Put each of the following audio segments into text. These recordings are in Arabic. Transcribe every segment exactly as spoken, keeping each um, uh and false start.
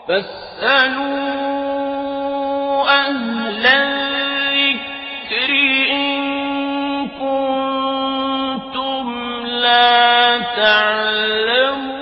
فاسألوا أهل الذكر إن كنتم لا تعلمون.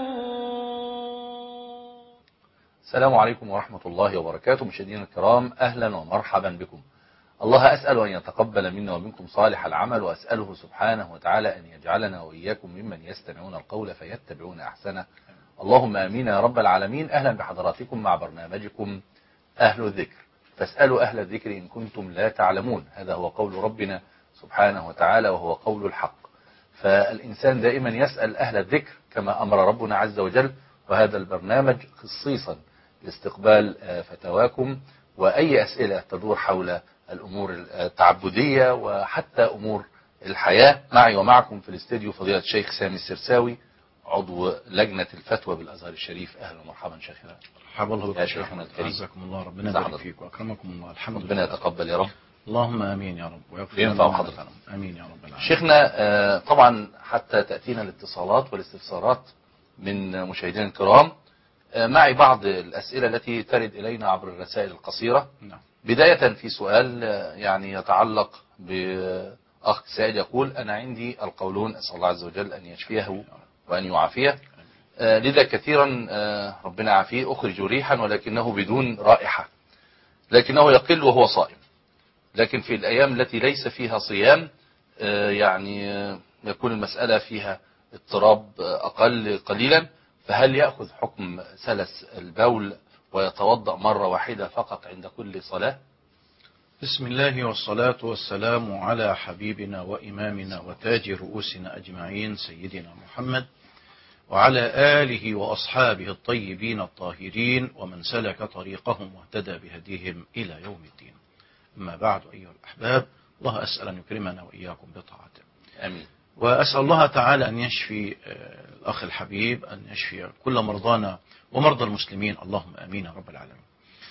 السلام عليكم ورحمة الله وبركاته. مشاهدينا الكرام، أهلا ومرحبا بكم. الله أسأل أن يتقبل منا ومنكم صالح العمل، وأسأله سبحانه وتعالى أن يجعلنا وإياكم ممن يستمعون القول فيتبعون أحسنه. اللهم آمين يا رب العالمين. أهلا بحضراتكم مع برنامجكم أهل الذكر، فاسألوا أهل الذكر إن كنتم لا تعلمون. هذا هو قول ربنا سبحانه وتعالى، وهو قول الحق. فالإنسان دائما يسأل أهل الذكر كما أمر ربنا عز وجل، وهذا البرنامج خصيصا لاستقبال فتواكم وأي أسئلة تدور حول الأمور التعبدية وحتى أمور الحياة. معي ومعكم في الاستديو فضيلة الشيخ سامي السرساوي، عضو لجنة الفتوى بالأزهر الشريف. أهلا ومرحبا شيخنا. مرحبا الله بكم يا شيخنا الكريم، عزكم الله، ربنا يبارك فيك وأكرمكم الله. الحمد لله، ربنا يتقبل يا رب. اللهم آمين يا رب ويغفر ينفع حضرتك. آمين يا رب العالمين. شيخنا، طبعا حتى تأتينا الاتصالات والاستفسارات من مشاهدينا الكرام، معي بعض الأسئلة التي ترد إلينا عبر الرسائل القصيرة. نعم. بداية في سؤال يعني يتعلق بأخ سائل يقول: أنا عندي القولون، أسأل الله عز وجل أن يشفيه وأن يعافيه، لذا كثيرا ربنا يعافيه أخرج ريحا ولكنه بدون رائحة، لكنه يقل وهو صائم، لكن في الأيام التي ليس فيها صيام يعني يكون المسألة فيها اضطراب أقل قليلا، فهل يأخذ حكم سلس البول ويتوضأ مرة واحدة فقط عند كل صلاة؟ بسم الله والصلاة والسلام على حبيبنا وإمامنا وتاج رؤوسنا أجمعين سيدنا محمد وعلى آله وأصحابه الطيبين الطاهرين ومن سلك طريقهم واهتدى بهديهم إلى يوم الدين. أما بعد أيها الأحباب، الله أسأل أن يكرمنا وإياكم بطاعته. آمين. وأسأل الله تعالى أن يشفي الأخ الحبيب، أن يشفي كل مرضانا ومرضى المسلمين، اللهم آمين يا رب العالمين.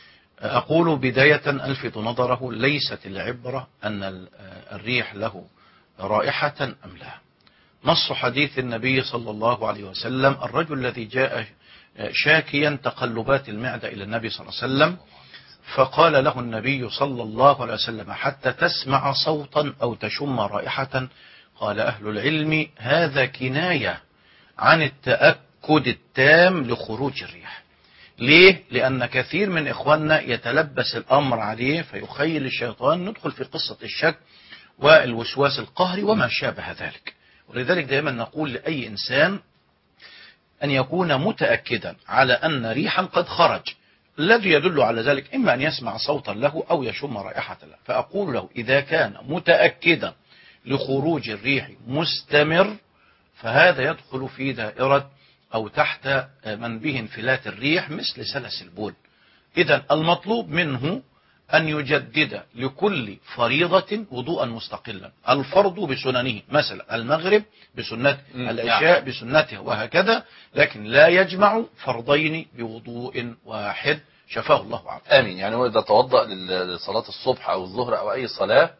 أقول بداية ألفت نظره، ليست العبرة أن الريح له رائحة أم لا. نص حديث النبي صلى الله عليه وسلم: الرجل الذي جاء شاكيا تقلبات المعدة إلى النبي صلى الله عليه وسلم، فقال له النبي صلى الله عليه وسلم: حتى تسمع صوتا أو تشم رائحة. قال أهل العلم: هذا كناية عن التأكد التام لخروج الريح. ليه؟ لأن كثير من إخواننا يتلبس الأمر عليه فيخيل الشيطان، ندخل في قصة الشك والوسواس القهري وما شابه ذلك. ولذلك دائما نقول لأي إنسان أن يكون متأكدا على أن ريحا قد خرج، الذي يدل على ذلك إما أن يسمع صوتا له أو يشم رائحة له. فأقول له: إذا كان متأكدا لخروج الريح مستمر، فهذا يدخل في دائرة أو تحت من به انفلات الريح مثل سلس البول. إذن المطلوب منه أن يجدد لكل فريضة وضوءا مستقلا، الفرض بسننه، مثلا المغرب بسنته، العشاء بسنته، وهكذا، لكن لا يجمع فرضين بوضوء واحد. شفاه الله وعافاه. آمين. يعني هو إذا توضأ لصلاة الصبح أو الظهر أو أي صلاة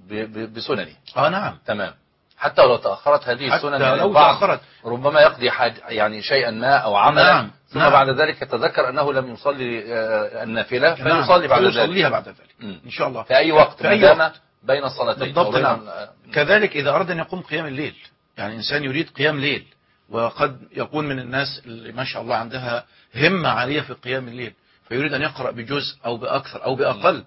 بسننه. آه نعم. تمام. حتى لو تأخرت هذه السنن، حتى لو تأخرت ربما يقضي حاجة يعني شيئا ما أو عملا. نعم. ثم نعم. بعد ذلك يتذكر أنه لم يصلي النافلة فيصلي نعم. بعد ذلك. فيصليها بعد ذلك م. إن شاء الله في أي وقت، في أي وقت بين الصلاتين. بالضبط. نعم. كذلك إذا أراد أن يقوم قيام الليل، يعني إنسان يريد قيام ليل، وقد يكون من الناس اللي ما شاء الله عندها همة عالية في قيام الليل، فيريد أن يقرأ بجزء أو بأكثر أو بأقل،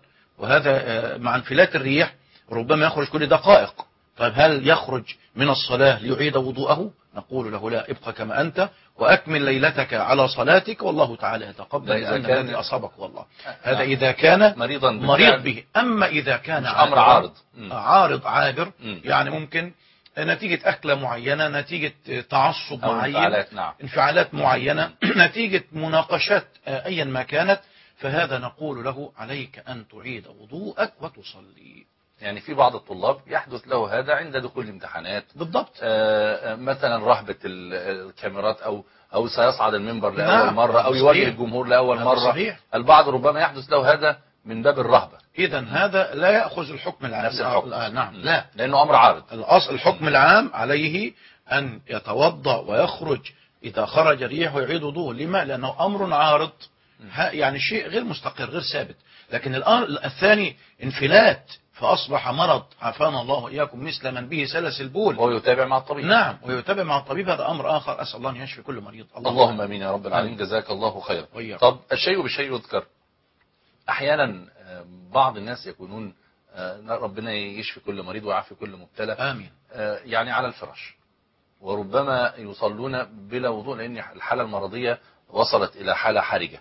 وهذا مع انفلات الريح ربما يخرج كل دقائق. طيب هل يخرج من الصلاة ليعيد وضوءه؟ نقول له: لا، ابقى كما أنت وأكمل ليلتك على صلاتك، والله تعالى يتقبل، لأن الذي أصابك والله. هذا إذا كان مريضا مريض به. أما إذا كان أمر عارض عارض عابر، يعني ممكن نتيجة أكلة معينة، نتيجة تعصب معين، انفعالات, نعم. انفعالات معينة، نتيجة مناقشات أيا ما كانت، فهذا نقول له: عليك أن تعيد وضوءك وتصلي. يعني في بعض الطلاب يحدث له هذا عند دخول الامتحانات. بالضبط. آه مثلا رهبة الكاميرات، أو أو سيصعد المنبر لأول نعم. مرة، أو يواجه الجمهور لأول مرة. صحيح. البعض ربما يحدث له هذا من باب الرهبة. إذا هذا لا يأخذ الحكم العام. نفس الحكم. آه نعم. لا، لأنه أمر عارض. الأصل الحكم العام عليه أن يتوضأ ويخرج إذا خرج ريح ويعيد وضوءه. لما؟ لأنه أمر عارض يعني شيء غير مستقر غير ثابت. لكن الآن الثاني انفلات فأصبح مرض عافانا الله وإياكم مثل من به سلس البول، ويتابع مع الطبيب. نعم، ويتابع مع الطبيب. هذا أمر آخر، أسأل الله أن يشفي كل مريض. اللهم آمين يا رب العالمين. جزاك الله خيرا. طب الشيء بالشيء يذكر. أحيانا بعض الناس يكونون ربنا يشفي كل مريض ويعافي كل مبتلى، آمين، يعني على الفراش، وربما يصلون بلا وضوء لأن الحالة المرضية وصلت إلى حالة حرجة.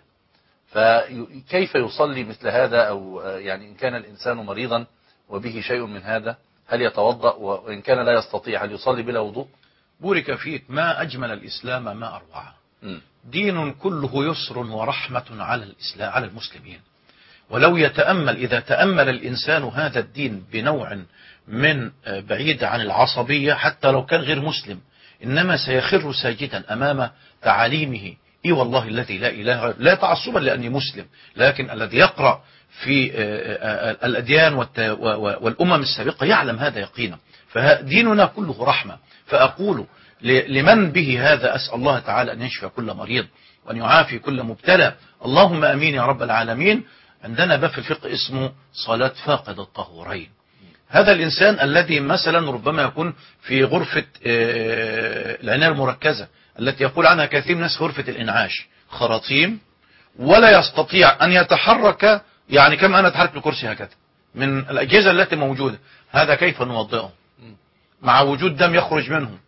فكيف يصلي مثل هذا؟ أو يعني إن كان الإنسان مريضا وبه شيء من هذا هل يتوضأ؟ وإن كان لا يستطيع هل يصلي بلا وضوء؟ بورك فيك، ما أجمل الإسلام ما أروعه. دين كله يسر ورحمة على الإسلام على المسلمين. ولو يتأمل إذا تأمل الإنسان هذا الدين بنوع من بعيد عن العصبية، حتى لو كان غير مسلم، إنما سيخر ساجدا أمام تعاليمه. إي والله الذي لا إله غيره، لا تعصبا لأني مسلم، لكن الذي يقرأ في الأديان والأمم السابقة يعلم هذا يقينا. فديننا كله رحمة. فأقول لمن به هذا أسأل الله تعالى أن يشفي كل مريض وأن يعافي كل مبتلى. اللهم أمين يا رب العالمين. عندنا باب في الفقه اسمه صلاة فاقد الطهورين. هذا الإنسان الذي مثلا ربما يكون في غرفة العناية المركزة التي يقول عنها كثير من الناس غرفة الإنعاش، خراطيم، ولا يستطيع أن يتحرك، يعني كما أنا أتحرك الكرسي هكذا من الأجهزة التي موجودة. هذا كيف نوضعه مع وجود دم يخرج منه،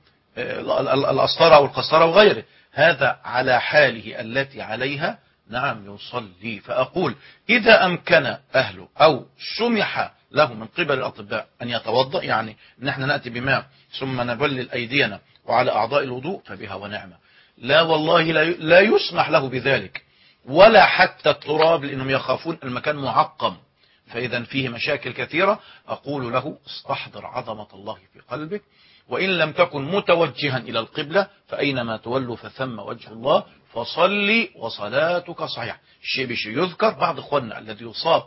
الأسطرة أو القسطرة وغيره؟ هذا على حاله التي عليها نعم يصلي. فأقول إذا أمكن أهله أو سمح له من قبل الأطباء أن يتوضأ، يعني نحن نأتي بماء ثم نبلل أيدينا وعلى أعضاء الوضوء، فبها ونعمة. لا والله لا يسمح له بذلك، ولا حتى التراب، لأنهم يخافون المكان معقم، فإذا فيه مشاكل كثيرة. أقول له استحضر عظمة الله في قلبك، وإن لم تكن متوجها إلى القبلة فأينما تولوا فثم وجه الله، فصلي وصلاتك صحيحة. الشيء بشيء يذكر بعض إخواننا الذي يصاب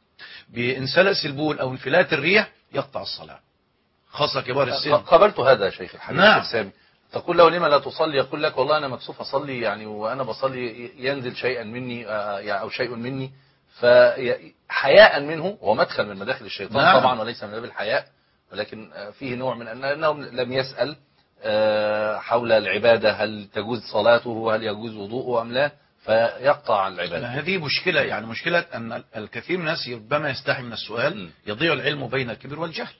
بانسلس البول أو انفلات الريح يقطع الصلاة، خاصة كبار السن. قابلت هذا يا شيخ الحبيب. نعم. السامي تقول له لما لا تصلي؟ يقول لك والله أنا مكسوف أصلي، يعني وأنا بصلي ينزل شيئا مني أو شيء مني، فحياء منه، ومدخل من مداخل الشيطان. نعم. طبعا وليس من باب الحياء، ولكن فيه نوع من أنه لم يسأل حول العبادة، هل تجوز صلاته، هل يجوز وضوءه أم لا، فيقطع العبادة. هذه مشكلة، يعني مشكلة أن الكثير من الناس ربما يستحي من السؤال. م. يضيع العلم بين الكبر والجهل.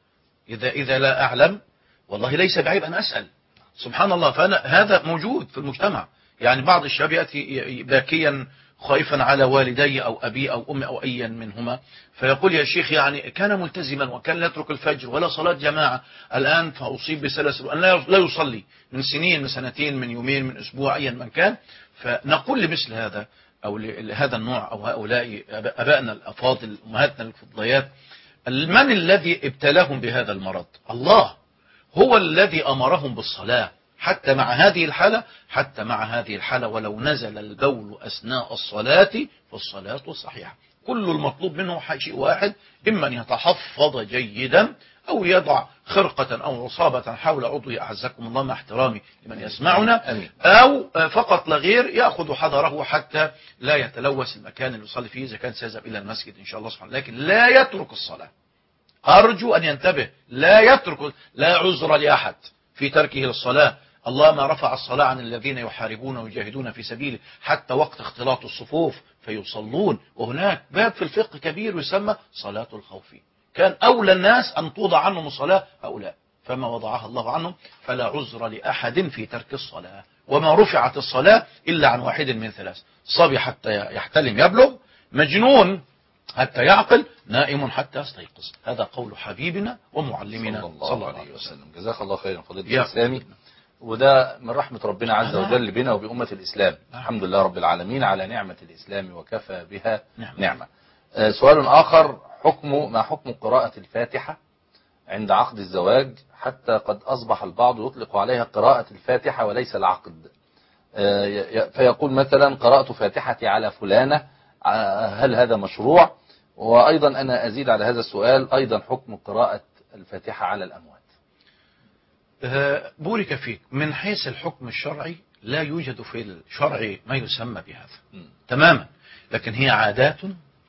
إذا إذا لا أعلم والله ليس بعيب أن أسأل. سبحان الله. فأنا هذا موجود في المجتمع. يعني بعض الشباب يأتي باكيا خائفا على والدي أو أبي أو أمي أو أيا منهما، فيقول يا شيخ يعني كان ملتزما وكان لا يترك الفجر ولا صلاة جماعة، الآن فأصيب بسلس أن لا يصلي من سنين، من سنتين، من يومين، من أسبوع، أيا من كان. فنقول لمثل هذا أو لهذا النوع أو هؤلاء أبائنا الأفاضل أمهاتنا الفضليات، من الذي ابتلاهم بهذا المرض؟ الله هو الذي أمرهم بالصلاة حتى مع هذه الحالة، حتى مع هذه الحالة ولو نزل البول أثناء الصلاة فالصلاة صحيحة. كل المطلوب منه شيء واحد، إما أن يتحفظ جيدا أو يضع خرقة أو عصابة حول عضوه أعزكم الله مع احترامي لمن يسمعنا، أو فقط لغير يأخذ حذره حتى لا يتلوث المكان اللي يصلي فيه إذا كان سيذهب إلى المسجد إن شاء الله سبحانه، لكن لا يترك الصلاة. أرجو أن ينتبه، لا يترك، لا عذر لأحد في تركه للصلاة. الله ما رفع الصلاة عن الذين يحاربون ويجاهدون في سبيله حتى وقت اختلاط الصفوف فيصلون. وهناك باب في الفقه كبير يسمى صلاة الخوف، كان أولى الناس أن توضع عنهم الصلاة هؤلاء، فما وضعها الله عنهم فلا عذر لأحد في ترك الصلاة. وما رفعت الصلاة إلا عن واحد من ثلاث: صبي حتى يحتلم يبلغ، مجنون حتى يعقل، نائم حتى يستيقظ. هذا قول حبيبنا ومعلمنا صلى الله, صلى الله عليه وسلم. جزاك الله خيرا فضيلة الإسلامي. وده من رحمة ربنا عز وجل بنا وبأمة الإسلام. الحمد لله رب العالمين على نعمة الإسلام وكفى بها نعمة. آه سؤال آخر: حكم ما حكم قراءة الفاتحة عند عقد الزواج، حتى قد أصبح البعض يطلق عليها قراءة الفاتحة وليس العقد. آه فيقول مثلا قرأت فاتحتي على فلانة، هل هذا مشروع؟ وأيضا أنا أزيد على هذا السؤال أيضا حكم قراءة الفاتحة على الأموات. بورك فيك. من حيث الحكم الشرعي لا يوجد في الشرع ما يسمى بهذا م. تماما، لكن هي عادات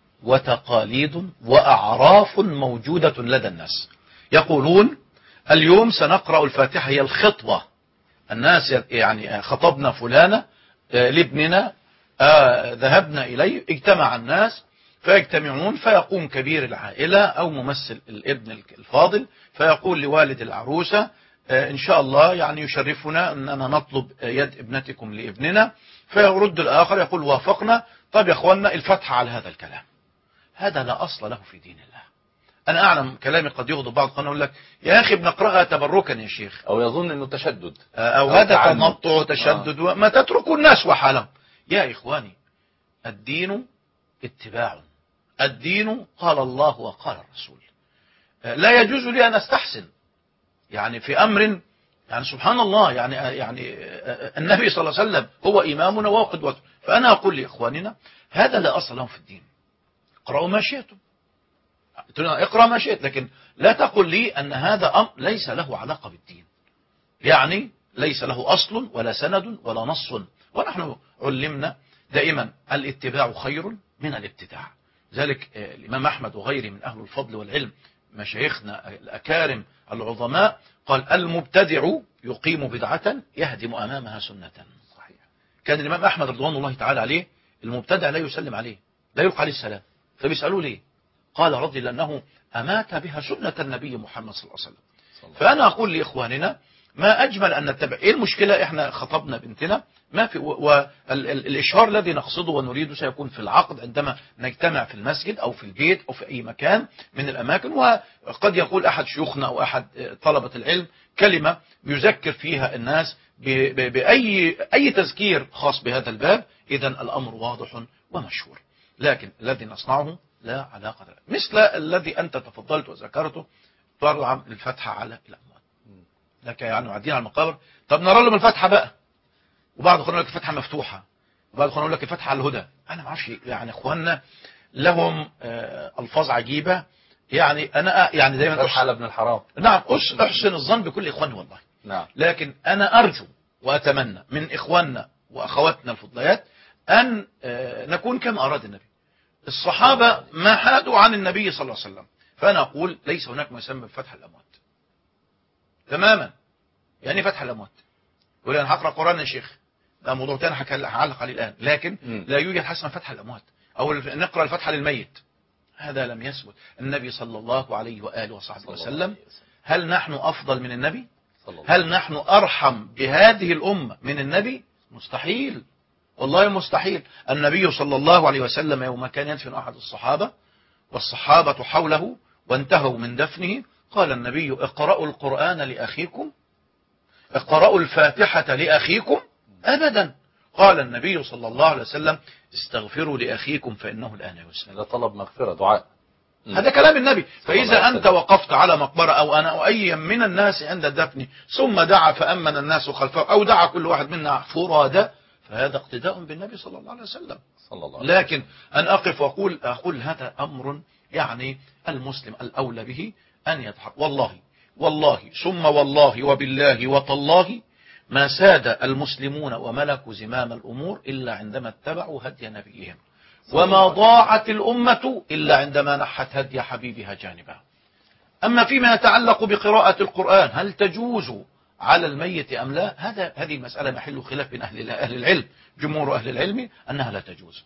وتقاليد وأعراف موجودة لدى الناس. يقولون اليوم سنقرأ الفاتحة، هي الخطبة. الناس يعني خطبنا فلانة لابننا، آه ذهبنا إليه، اجتمع الناس فيجتمعون، فيقوم كبير العائلة أو ممثل الابن الفاضل فيقول لوالد العروسة آه إن شاء الله يعني يشرفنا أننا نطلب يد ابنتكم لابننا، فيرد الآخر يقول وافقنا. طب يا أخوانا الفتح على هذا الكلام، هذا لا أصل له في دين الله. أنا أعلم كلامي قد يغضب بعض، قد يقول لك يا أخي بنقرأها تبركا يا شيخ، أو يظن أنه تشدد أو, أو هذا تنطع وتشدد، آه. ما تتركوا الناس وحالهم. يا إخواني الدين اتباع، الدين قال الله وقال الرسول. لا يجوز لي أن أستحسن يعني في أمر، يعني سبحان الله، يعني يعني النبي صلى الله عليه وسلم هو إمامنا وهو قدوتنا. فأنا أقول لإخواننا هذا لا أصل له في الدين، اقرأوا ما شئتم، اقرأ ما شئت، لكن لا تقل لي أن هذا أمر ليس له علاقة بالدين، يعني ليس له أصل ولا سند ولا نص. ونحن علمنا دائما الاتباع خير من الابتداع. ذلك الإمام أحمد وغيره من أهل الفضل والعلم مشايخنا الأكارم العظماء قال المبتدع يقيم بدعة يهدم أمامها سنة. صحيح. كان الإمام أحمد رضوان الله تعالى عليه المبتدع لا يسلم عليه، لا يلقى عليه السلام، فبيسألوه ليه؟ قال رضي لأنه أمات بها سنة النبي محمد صلى الله عليه وسلم. فأنا أقول لإخواننا ما أجمل أن نتبع. إيه المشكلة؟ إحنا خطبنا بنتنا ما في، والإشهار الذي نقصده ونريده سيكون في العقد عندما نجتمع في المسجد أو في البيت أو في أي مكان من الأماكن. وقد يقول أحد شيوخنا أو أحد طلبة العلم كلمة يذكر فيها الناس بأي أي تذكير خاص بهذا الباب، إذن الأمر واضح ومشهور. لكن الذي نصنعه لا علاقة له. مثل الذي أنت تفضلت وذكرته، طبعا الفتحة على الأموات، لك يعني معدين على المقابر. طب نرى لهم الفتحة بقى، وبعض يقول لك الفتحة مفتوحة، وبعض يقول لك الفتحة على الهدى. أنا ما اعرفش يعني إخواننا لهم ألفاظ عجيبة. يعني أنا يعني دايما فتحة على ابن الحرام. نعم، أحسن الظن بكل إخواني والله. نعم. لكن أنا أرجو وأتمنى من إخواننا وأخواتنا الفضليات أن نكون كما أراد النبي. الصحابة ما حادوا عن النبي صلى الله عليه وسلم، فأنا أقول ليس هناك ما يسمى بفتح الأموات تماما. يعني فتح الأموات يقول أنا هقرأ قرآن يا شيخ، ده موضوع تاني هعلق عليه الآن، لكن م. لا يوجد حاجة اسمها فتح الأموات أو نقرأ الفتحة للميت، هذا لم يثبت. النبي صلى الله عليه وآله وصحبه وسلم، هل نحن أفضل من النبي؟ هل نحن أرحم بهذه الأمة من النبي؟ مستحيل، والله مستحيل. النبي صلى الله عليه وسلم يوم كان يدفن أحد الصحابة والصحابة حوله وانتهوا من دفنه، قال النبي اقرأوا القرآن لأخيكم، اقرأوا الفاتحة لأخيكم. أبدا، قال النبي صلى الله عليه وسلم استغفروا لأخيكم فإنه الآن يسلم. هذا طلب مغفرة، دعاء. هذا كلام النبي. فإذا أنت وقفت على مقبرة أو أنا أو أي من الناس عند الدفن ثم دعا فأمن الناس خلفه أو دعا كل واحد منا فرادى، فهذا اقتداء بالنبي صلى الله عليه وسلم. صلى الله عليه وسلم. لكن أن أقف وأقول أقول هذا أمر يعني المسلم الأولى به أن يضحك. والله والله ثم والله وبالله وتالله ما ساد المسلمون وملكوا زمام الأمور إلا عندما اتبعوا هدي نبيهم، وما ضاعت الأمة إلا عندما نحت هدي حبيبها جانبها. أما فيما يتعلق بقراءة القرآن هل تجوز على الميت أم لا، هذا هذه المسألة محل خلاف بين أهل أهل العلم. جمهور أهل العلم أنها لا تجوز.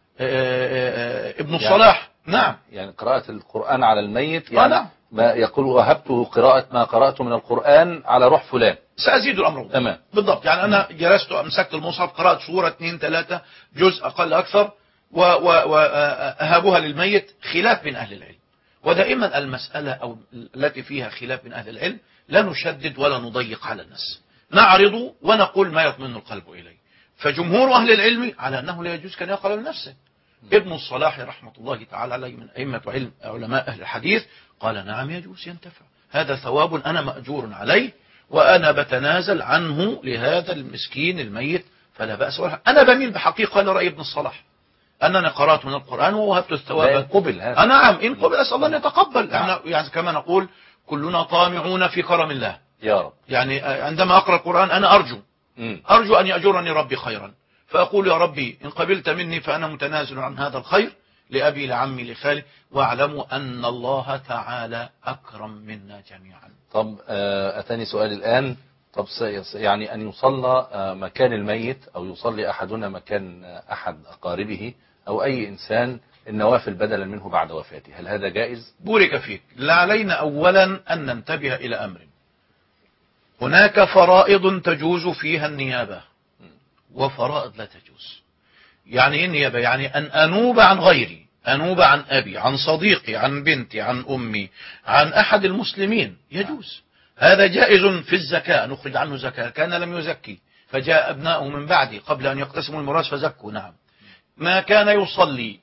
ابن الصلاح يعني نعم، يعني قراءة القرآن على الميت يعني نعم. ما يقول وهبته قراءة ما قرأته من القرآن على روح فلان، سأزيد الأمر. تمام بالضبط. يعني أنا جلست أمسكت المصحف قرأت سورة اثنين ثلاثة جزء أقل أكثر وأهابها للميت، خلاف بين أهل العلم. ودائما المسألة أو التي فيها خلاف بين أهل العلم لا نشدد ولا نضيق على الناس، نعرض ونقول ما يطمئن القلب إليه. فجمهور أهل العلم على أنه لا يجوز كان يقرأ لنفسه. ابن الصلاح رحمة الله تعالى عليه من أئمة علم علماء أهل الحديث قال نعم يجوز، ينتفع، هذا ثواب أنا مأجور عليه وأنا بتنازل عنه لهذا المسكين الميت فلا بأس ولا. أنا بميل بحقيقة لرأي ابن الصلاح أنني قرأت من القرآن ووهبت الثواب. قبل هذا. نعم إن قبل أسأل الله أن يتقبل. نعم. يعني كما نقول كلنا طامعون في كرم الله يا رب. يعني عندما أقرأ القرآن أنا أرجو مم. أرجو أن يأجرني ربي خيرا، فأقول يا ربي إن قبلت مني فأنا متنازل عن هذا الخير لأبي لعمي لخالي، واعلموا أن الله تعالى أكرم منا جميعا. طب آه، أتاني سؤال الآن. طب س- يعني أن يصلى آه، مكان الميت، أو يصلي أحدنا مكان آه، أحد أقاربه أو أي إنسان النوافل بدلا منه بعد وفاته، هل هذا جائز؟ بورك فيك. لا علينا أولا أن ننتبه إلى أمر، هناك فرائض تجوز فيها النيابة وفرائض لا تجوز. يعني ايه النيابة؟ يعني أن أنوب عن غيري، أنوب عن أبي، عن صديقي، عن بنتي، عن أمي، عن أحد المسلمين، يجوز. هذا جائز في الزكاة، نخرج عنه زكاة، كان لم يزكي فجاء أبناؤه من بعدي قبل أن يقتسموا الميراث فزكوا، نعم. ما كان يصلي،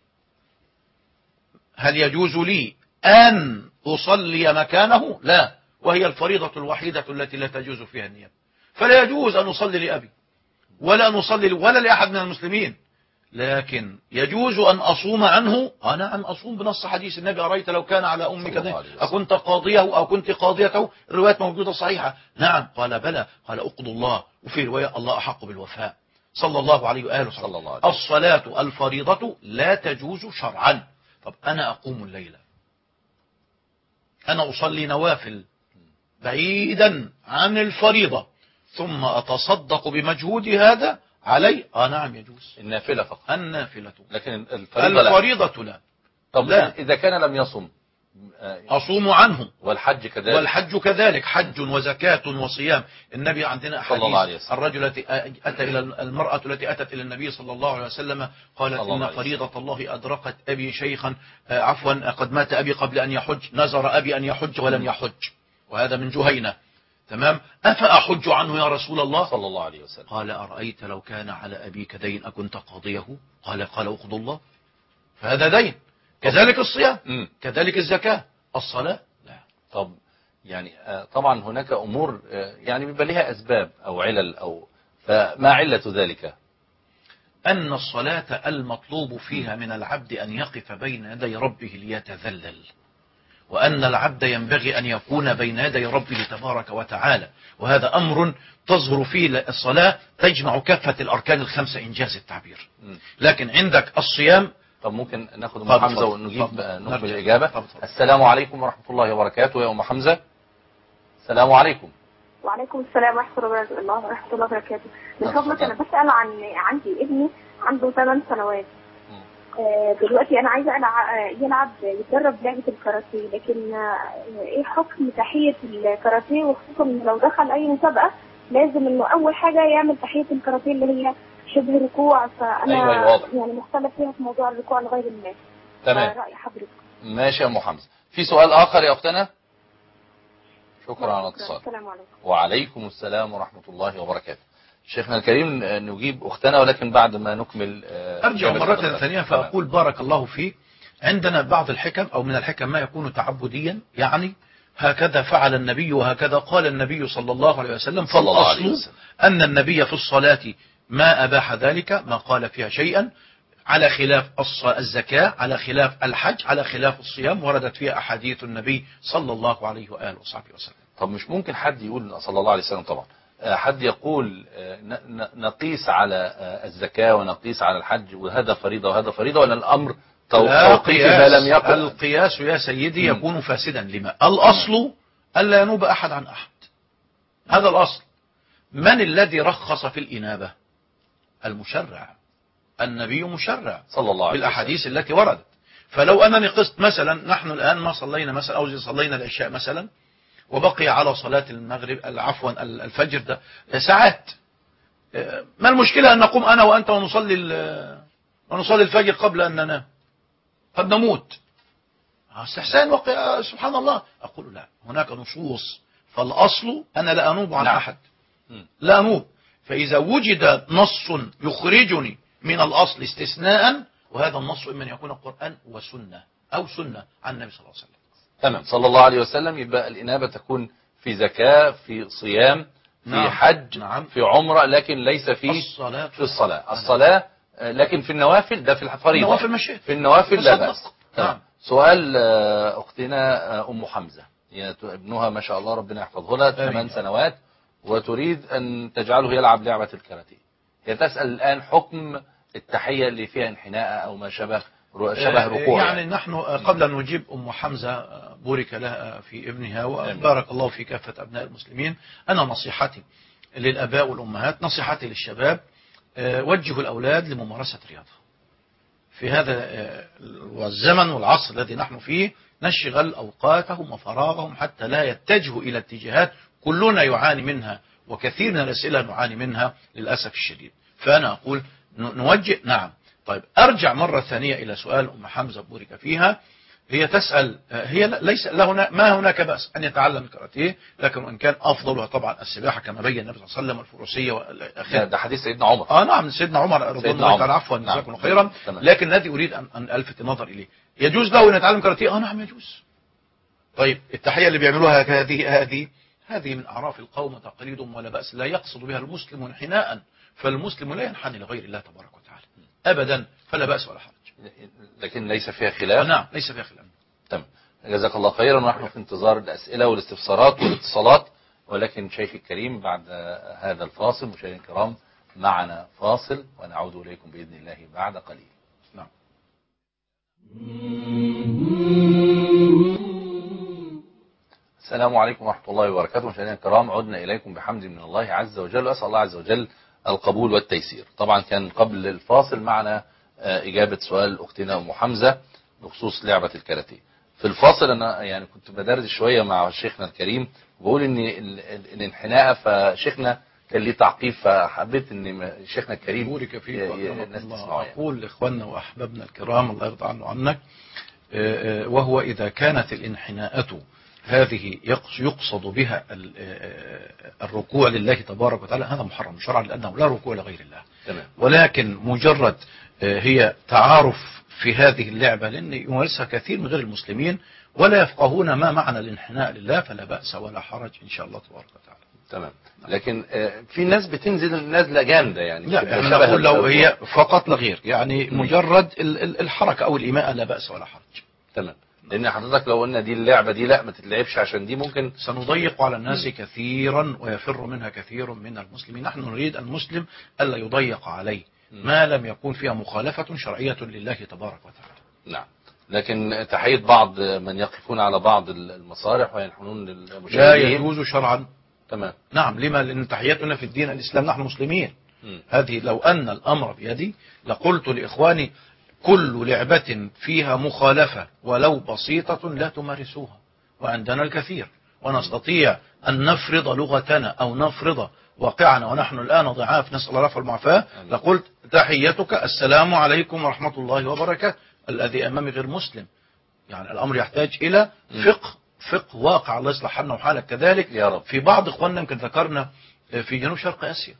هل يجوز لي أن أصلي مكانه؟ لا، وهي الفريضة الوحيدة التي لا تجوز فيها النيابة. فلا يجوز أن أصلي لأبي ولا أن أصلي ولا لأحد من المسلمين، لكن يجوز أن أصوم عنه. أنا نعم أصوم بنص حديث النبي: أرأيت لو كان على أمك دين أكنت قاضيه أو كنت قاضيته؟ الروايات موجودة صحيحة. نعم. قال بلى. قال أقض الله. وفي رواية: الله أحق بالوفاء، صلى الله عليه وآله وسلم. الصلاة الفريضة لا تجوز شرعا. طب أنا أقوم الليلة، أنا أصلي نوافل بعيدا عن الفريضة، ثم أتصدق بمجهود هذا علي. آه نعم يجوز. النافلة فقط. النافلة، لكن الفريضة لا. الفريضة لا. طب لا. إذا كان لم يصم أصوم عنه. والحج كذلك. والحج كذلك، حج وزكاة وصيام. النبي عندنا حديث الرجل التي أتى إلى المرأة التي أتت إلى النبي صلى الله عليه وسلم قالت: إن فريضة الله أدركت أبي شيخا، عفوا قد مات أبي قبل أن يحج، نذر أبي أن يحج ولم يحج، وهذا من جهينة. تمام. أفأحج عنه يا رسول الله؟ صلى الله عليه وسلم. قال: أرأيت لو كان على أبيك دين أكنت قاضيه؟ قال: قال أقض الله. فهذا دين. كذلك الصيام، كذلك الزكاة، الصلاة لا. طب يعني طبعا هناك أمور يعني بيبقى لها أسباب أو علل، أو فما علة ذلك؟ أن الصلاة المطلوب فيها من العبد أن يقف بين يدي ربه ليتذلل، وأن العبد ينبغي أن يكون بين يدي ربه تبارك وتعالى، وهذا أمر تظهر فيه الصلاة تجمع كافة الأركان الخمسة إنجاز التعبير. لكن عندك الصيام. طب ممكن ناخد أم حمزة ونجيب نكمل الإجابة. طب طب. السلام عليكم ورحمة الله وبركاته يا أم حمزة. السلام عليكم. وعليكم السلام ورحمة الله وبركاته. من فضلك أنا بسأل عن عندي ابني عنده ثمان سنوات. دلوقتي أنا عايزة يلعب يتدرب لعبة الكاراتيه، لكن إيه حكم تحية الكاراتيه، وخصوصا لو دخل أي مسابقة لازم إنه أول حاجة يعمل تحية الكاراتيه اللي هي شبه ركوع، فأنا أيوة يعني مختلف فيها في موضوع الركوع لغير الناس. تمام. رأي حضرتك. ماشي يا أم حمزة. في سؤال آخر يا أختنا؟ شكرا على الاتصال. السلام عليكم. وعليكم السلام ورحمة الله وبركاته. شيخنا الكريم نجيب أختنا، ولكن بعد ما نكمل. أرجع مرة ثانية فأقول بارك الله فيك. عندنا بعض الحكم أو من الحكم ما يكون تعبديا، يعني هكذا فعل النبي وهكذا قال النبي صلى الله عليه وسلم، فالأصل أن النبي في الصلاة ما أباح ذلك، ما قال فيها شيئا، على خلاف الزكاة، على خلاف الحج، على خلاف الصيام، وردت فيها أحاديث النبي صلى الله عليه وآله وصحبه وسلم. طب مش ممكن حد يقول صلى الله عليه وسلم طبعا حد يقول نقيس على الزكاة ونقيس على الحج وهذا فريضة وهذا فريضة، ولا الأمر توقيفي ما لم يقل؟ القياس يا سيدي يكون فاسدا. لما؟ الأصل ألا ينوب أحد عن أحد، هذا الأصل. من الذي رخص في الإنابة؟ المشرع، النبي مشرع صلى الله عليه وسلم بالأحاديث التي وردت. فلو أنني قست مثلا، نحن الآن ما صلينا مثلا أو صلينا العشاء مثلا وبقي على صلاة المغرب عفوا الفجر ده ساعات، ما المشكلة أن نقوم أنا وأنت ونصلي ونصلي الفجر قبل أن ننام؟ قد نموت. استحسان وقع سبحان الله. أقول لا، هناك نصوص، فالأصل أنا لا أنوب عن أحد، لا أنوب. فإذا وجد نص يخرجني من الأصل استثناء، وهذا النص إما أن يكون قرآن وسنة أو سنة عن النبي صلى الله عليه وسلم. تمام صلى الله عليه وسلم. يبقى الإنابة تكون في زكاة، في صيام، في نعم. حج، نعم. في عمرة، لكن ليس في الصلاة. في الصلاة الصلاة لكن في النوافل ده في الفريضة. النوافل ماشي. في النوافل لا بأس. نعم. سؤال أختنا أم حمزة، ابنها ما شاء الله ربنا يحفظه لها ثمان سنوات، وتريد أن تجعله يلعب لعبة الكاراتيه، هي تسأل الآن حكم التحية اللي فيها انحناء أو ما شبه شبه ركوع. يعني, يعني نحن قبل أن نجيب أم حمزة بورك لها في ابنها وبارك الله في كافة أبناء المسلمين، أنا نصيحتي للأباء والأمهات، نصيحتي للشباب، وجهوا الأولاد لممارسة رياضة في هذا الزمن والعصر الذي نحن فيه، نشغل أوقاتهم وفراغهم حتى لا يتجهوا إلى اتجاهات كلنا يعاني منها، وكثير من الأسئلة نعاني منها للأسف الشديد. فأنا أقول نوجه. نعم. طيب أرجع مرة ثانية إلى سؤال أم حمزة بورك فيها، هي تسأل، هي ليس لهنا ما هناك بأس أن يتعلم الكاراتيه، لكن وإن كان أفضلها طبعا السباحة كما بين النبي صلى الله عليه وسلم والفروسية والأخير. ده حديث سيدنا عمر. آه نعم سيدنا عمر رضي الله تعالى عفوا جزاكم الله خيرا. لكن الذي أريد أن, أن ألفت النظر إليه، يجوز له أن يتعلم كاراتيه؟ آه نعم يجوز. طيب التحية اللي بيعملوها هذه هذه هذه من أعراف القوم وتقاليدهم ولا بأس، لا يقصد بها المسلم انحناء، فالمسلم لا ينحني لغير الله تبارك وتعالى أبدا، فلا بأس ولا حرج. لكن ليس فيها خلاف. نعم ليس فيها خلاف. تمام. جزاك الله خيرا، ونحن في انتظار الأسئلة والاستفسارات والاتصالات، ولكن شيخ الكريم بعد هذا الفاصل مشاهدينا الكرام معنا فاصل ونعود إليكم بإذن الله بعد قليل. نعم. السلام عليكم ورحمة الله وبركاته. مشاهدينا الكرام عدنا إليكم بحمد من الله عز وجل، وأسأل الله عز وجل القبول والتيسير. طبعا كان قبل الفاصل معنا إجابة سؤال أختنا أم حمزة بخصوص لعبة الكاراتيه. في الفاصل أنا يعني كنت بدرس شوية مع شيخنا الكريم وبقول إن الانحناء، فشيخنا كان ليه تعقيب، فحبيت إن شيخنا الكريم بورك فيك الناس تسمعه. يعني أقول لإخواننا وأحبابنا الكرام الله يرضى عنه عنك، وهو إذا كانت الانحناءة هذه يقصد بها الركوع لله تبارك وتعالى، هذا محرم شرعا لأنه لا ركوع لغير الله. تمام. ولكن مجرد هي تعارف في هذه اللعبة، لأن يمارسها كثير من غير المسلمين ولا يفقهون ما معنى الانحناء لله، فلا بأس ولا حرج إن شاء الله تبارك وتعالى. تمام. لكن في ناس بتنزل نازلة جامدة يعني. لا يعني نقول لو هي فقط لغير يعني مجرد الحركة أو الإيماء لا بأس ولا حرج. تمام. لأن حضرتك لو قلنا دي اللعبة دي لا ما تتلعبش عشان دي ممكن سنضيق على الناس م. كثيرا ويفر منها كثير من المسلمين. نحن نريد المسلم ألا يضيق عليه م. ما لم يكون فيها مخالفة شرعية لله تبارك وتعالى. نعم. لكن تحية بعض من يقفون على بعض المصارح وينحنون للمشاهدين لا يجوز شرعا. تمام. نعم. لما؟ لأن تحيتنا في الدين الإسلام، نحن مسلمين. م. هذه لو أن الأمر بيدي لقلت لإخواني كل لعبة فيها مخالفة ولو بسيطة لا تمارسوها، وعندنا الكثير ونستطيع أن نفرض لغتنا أو نفرض واقعنا ونحن الآن ضعاف نسأل الله العفو والعافية. لقلت تحيتك السلام عليكم ورحمة الله وبركاته، الذي أمامي غير مسلم. يعني الأمر يحتاج إلى فقه فقه واقع، الله يصلح حالنا وحالك كذلك يا رب. في بعض إخواننا يمكن ذكرنا في جنوب شرق آسيا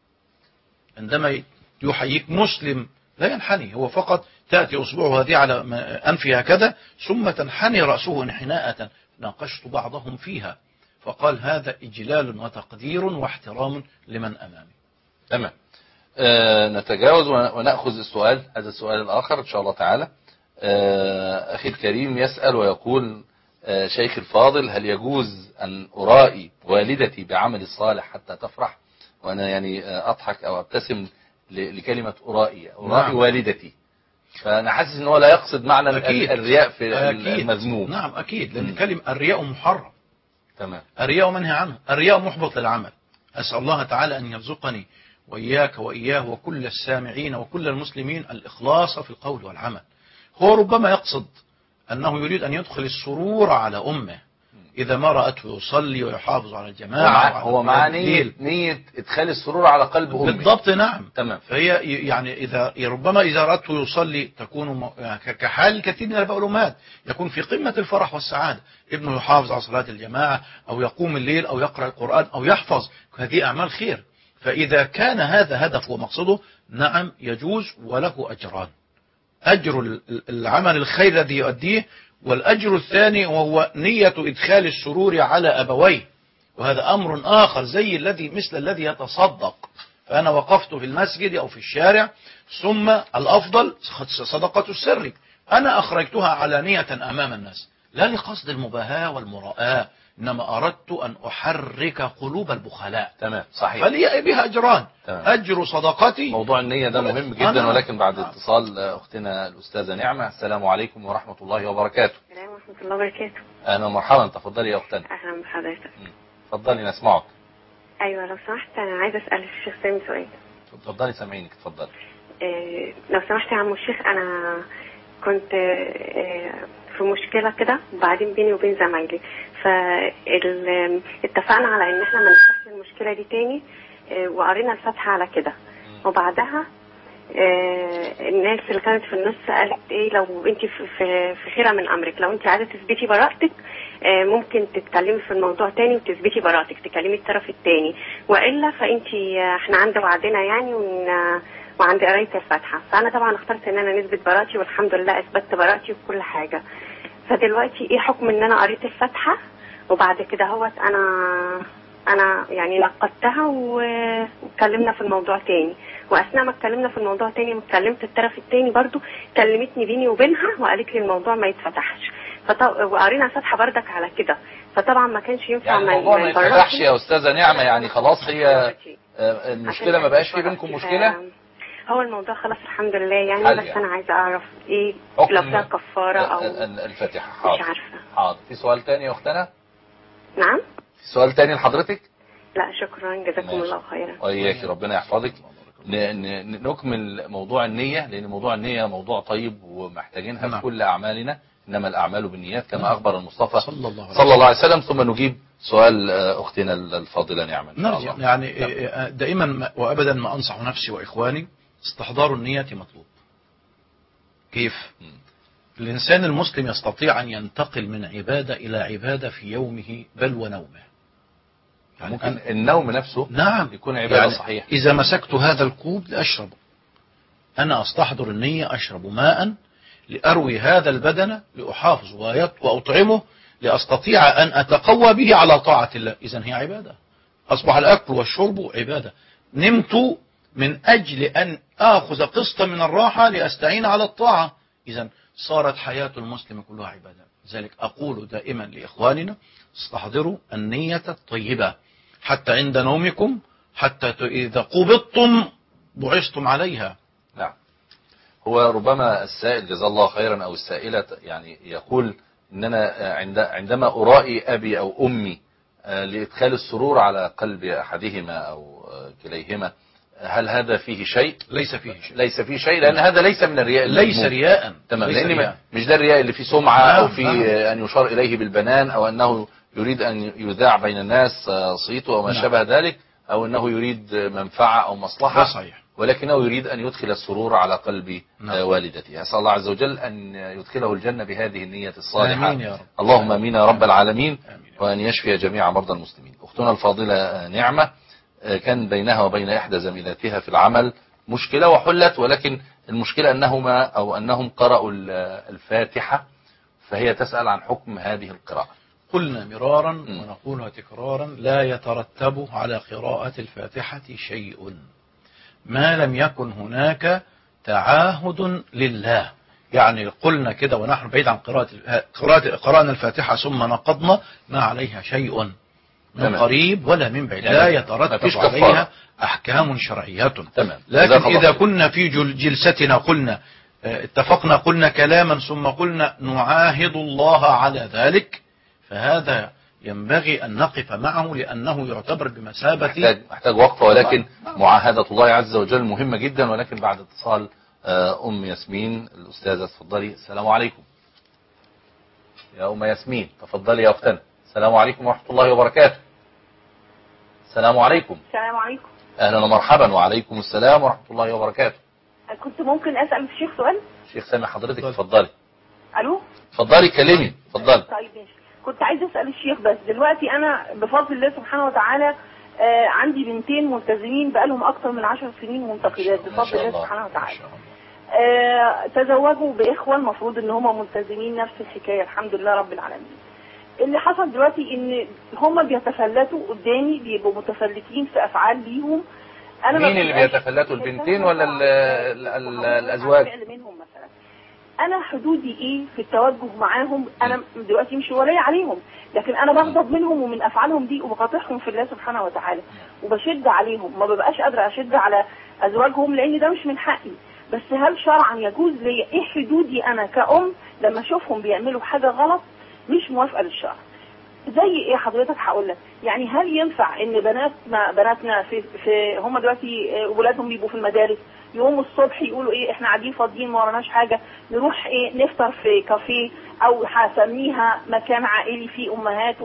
عندما يحييك مسلم لا ينحني، هو فقط تأتي أصبعه هذه على أنفه هكذا ثم تنحني رأسه انحناءة. ناقشت بعضهم فيها فقال هذا إجلال وتقدير واحترام لمن أمامي. تمام. آه نتجاوز ونأخذ السؤال، هذا السؤال الآخر إن شاء الله تعالى. آه أخي الكريم يسأل ويقول آه شيخ الفاضل، هل يجوز أن أرائي والدتي بعمل الصالح حتى تفرح؟ وأنا يعني آه أضحك أو أبتسم لكلمة أرائي أرائي نعم. والدتي، فأنا حاسس إن هو لا يقصد معنى أكيد. الرياء في أكيد. المذموم. نعم أكيد، لأن كلمة الرياء محرم. تمام. الرياء منهي عنه، الرياء محبط للعمل. أسأل الله تعالى أن يرزقني وإياك وإياه وكل السامعين وكل المسلمين الإخلاص في القول والعمل. هو ربما يقصد أنه يريد أن يدخل السرور على أمه إذا ما رأته يصلي ويحافظ على الجماعة. هو مع نية, نية إدخال السرور على قلب أمه. بالضبط. نعم. تمام. فهي يعني إذا ربما إذا رأته يصلي تكون كحال كثير من الآباء والأمهات يكون في قمة الفرح والسعادة، ابنه يحافظ على صلاة الجماعة أو يقوم الليل أو يقرأ القرآن أو يحفظ، هذه أعمال خير. فإذا كان هذا هدف ومقصده نعم يجوز وله أجران، أجر العمل الخير الذي يؤديه، والأجر الثاني وهو نية إدخال السرور على أبويه، وهذا أمر آخر زي الذي مثل الذي يتصدق. فأنا وقفت في المسجد أو في الشارع ثم الأفضل صدقة السر، أنا أخرجتها علانية أمام الناس لا لقصد المباهاة والمراءة، إنما أردت أن أحرك قلوب البخلاء. تمام صحيح. فلي بها أجران، تمام. أجر صدقتي. موضوع النية ده مهم جدا، ولكن بعد اتصال أختنا الأستاذة نعمة. السلام عليكم ورحمة الله وبركاته. السلام ورحمة الله وبركاته. أهلا ومرحبا، تفضلي يا أختنا. أهلا بحضرتك. تفضلي نسمعك. أيوة لو سمحت أنا عايزة أسأل الشيخ سامي سؤال. تفضلي سامعينك، تفضلي. إيه لو سمحت يا عم الشيخ، أنا كنت إيه في مشكلة كده وبعدين بيني وبين زمايلي، فاتفقنا على ان احنا ما نفتحش المشكلة دي تاني، وقرينا الفاتحة على كده. وبعدها الناس اللي كانت في النص قالت ايه، لو انت في في خيرة من امرك، لو انت عايزة تثبتي براءتك ممكن تتكلمي في الموضوع تاني وتثبتي براءتك، تكلمي الطرف التاني، والا فانت احنا عند وعدنا يعني وعند قراية الفاتحة. فانا طبعا اخترت ان انا نثبت براءتي، والحمد لله اثبتت براءتي وكل حاجة. فدلوقتي ايه حكم ان انا قريت الفاتحة وبعد كده هوت انا انا يعني نقدتها واتكلمنا في الموضوع تاني، واثناء ما اتكلمنا في الموضوع تاني وكلمت الطرف التاني برضو كلمتني بيني وبينها وقالت لي الموضوع ما يتفتحش، وقرينا الفاتحة بردك على كده. فطبعا ما كانش ينفع يعني الموضوع ما يتفتحش يا استاذة نعمة، يعني خلاص هي المشكلة ما بقاش في بينكم مشكلة؟ هو الموضوع خلاص الحمد لله يعني، بس يعني. انا عايزه اعرف ايه لو فيها كفاره او الفاتحه. حاضر. مش عارفه. حاضر. في سؤال تاني يا اختنا؟ نعم. في سؤال تاني لحضرتك؟ لا شكرا، جزاكم الله خيرا. وإياك، ربنا يحفظك. نكمل موضوع النية، لأن موضوع النية موضوع طيب ومحتاجينها في كل أعمالنا، إنما الأعمال بالنيات كما أخبر المصطفى صلى الله, صلى الله عليه وسلم. ثم نجيب سؤال أختنا الفاضلة نعمة إن شاء الله. يعني دائما وأبدا ما أنصح نفسي وإخواني استحضار النية مطلوب. كيف؟ م. الإنسان المسلم يستطيع أن ينتقل من عبادة إلى عبادة في يومه بل ونومه. يعني ممكن أن النوم نفسه نعم يكون عبادة يعني صحيح. إذا مسكت هذا الكوب لأشربه، أنا أستحضر النية، أشرب ماء لأروي هذا البدن، لأحافظ وأطعمه، لأستطيع أن أتقوى به على طاعة الله. إذن هي عبادة. أصبح الأكل والشرب عبادة. نمت من أجل أن آخذ قسطا من الراحة لأستعين على الطاعة. إذن صارت حياة المسلم كلها عبادة. لذلك أقول دائما لإخواننا استحضروا النية الطيبة حتى عند نومكم، حتى إذا قبضتم بعثتم عليها. نعم. هو ربما السائل جزاه الله خيرا أو السائلة يعني يقول إن أنا عندما أرائي أبي أو أمي لإدخال السرور على قلب أحدهما أو كليهما، هل هذا فيه شيء؟ ليس فيه شيء. ليس فيه شيء، لأن هذا ليس من الرياء. ليس رياء. تمام. لأن مش ده الرياء اللي فيه سمعة أو في أن يشار إليه بالبنان، أو أنه يريد أن يذاع بين الناس صيته أو ما شابه ذلك، أو أنه يريد منفعة أو مصلحة. صحيح. ولكنه يريد أن يدخل السرور على قلب والدته. أسأل الله عز وجل أن يدخله الجنة بهذه النية الصالحة. آمين يا رب. اللهم آمين يا رب العالمين. وأن يشفي جميع مرضى المسلمين. أختنا الفاضلة نعمة كان بينها وبين إحدى زميلاتها في العمل مشكلة وحلت، ولكن المشكلة أنهما أو أنهم قرأوا الفاتحة، فهي تسأل عن حكم هذه القراءة. قلنا مرارا م. ونقولها تكرارا: لا يترتب على قراءة الفاتحة شيء ما لم يكن هناك تعاهد لله. يعني قلنا كده ونحن بعيد عن قراءة قراءة قرأنا الفاتحة ثم نقضنا، ما عليها شيء من قريب ولا من بعيد، لا يترتب عليها أحكام شرعية. تمام. لكن إذا كنا في جلستنا قلنا اتفقنا قلنا كلاما ثم قلنا نعاهد الله على ذلك، فهذا ينبغي أن نقف معه، لأنه يعتبر بمثابة محتاج, محتاج وقت، ولكن معاهدة الله عز وجل مهمة جدا. ولكن بعد اتصال أم ياسمين الأستاذة، تفضلي. السلام عليكم يا أم ياسمين، تفضلي يا أختنا. السلام عليكم ورحمة الله وبركاته. السلام عليكم. السلام عليكم. أهلا ومرحبا. وعليكم السلام ورحمة الله وبركاته. كنت ممكن أسأل الشيخ سؤال؟ الشيخ سامع حضرتك، تفضلي. ألو. تفضلي كلمي، تفضلي. طيب ماشي. كنت عايزة أسأل الشيخ، بس دلوقتي أنا بفضل الله سبحانه وتعالى آه عندي بنتين ملتزمين بقالهم أكثر من عشر سنين منتقدات بفضل الله سبحانه وتعالى. آه تزوجوا بإخوة المفروض إن هم ملتزمين نفس الحكاية، الحمد لله رب العالمين. اللي حصل دلوقتي إن هم بيتفلتوا قدامي، بيبقوا متفلتين في أفعال ليهم. أنا مين اللي بيتفلتوا، البنتين ولا ال ال ال الأزواج؟ منهم مثلا انا حدودي ايه في التوجه معاهم؟ انا دلوقتي مش ولي عليهم، لكن انا بغضب منهم ومن افعالهم دي وبقاطعهم في الله سبحانه وتعالى وبشد عليهم، ما ببقاش قادره اشد على ازواجهم لان ده مش من حقي. بس هل شرعا يجوز لي ايه حدودي انا كأم لما اشوفهم بيعملوا حاجه غلط مش موافقه للشرع؟ زي ايه حضرتك؟ هقول لك. يعني هل ينفع ان بناتنا بناتنا في, في هم دلوقتي ولادهم بيبقوا في المدارس يقوموا الصبح يقولوا ايه احنا قاعدين فاضيين ما وراناش حاجه نروح ايه نفطر في كافيه او هسميها مكان عائلي فيه امهات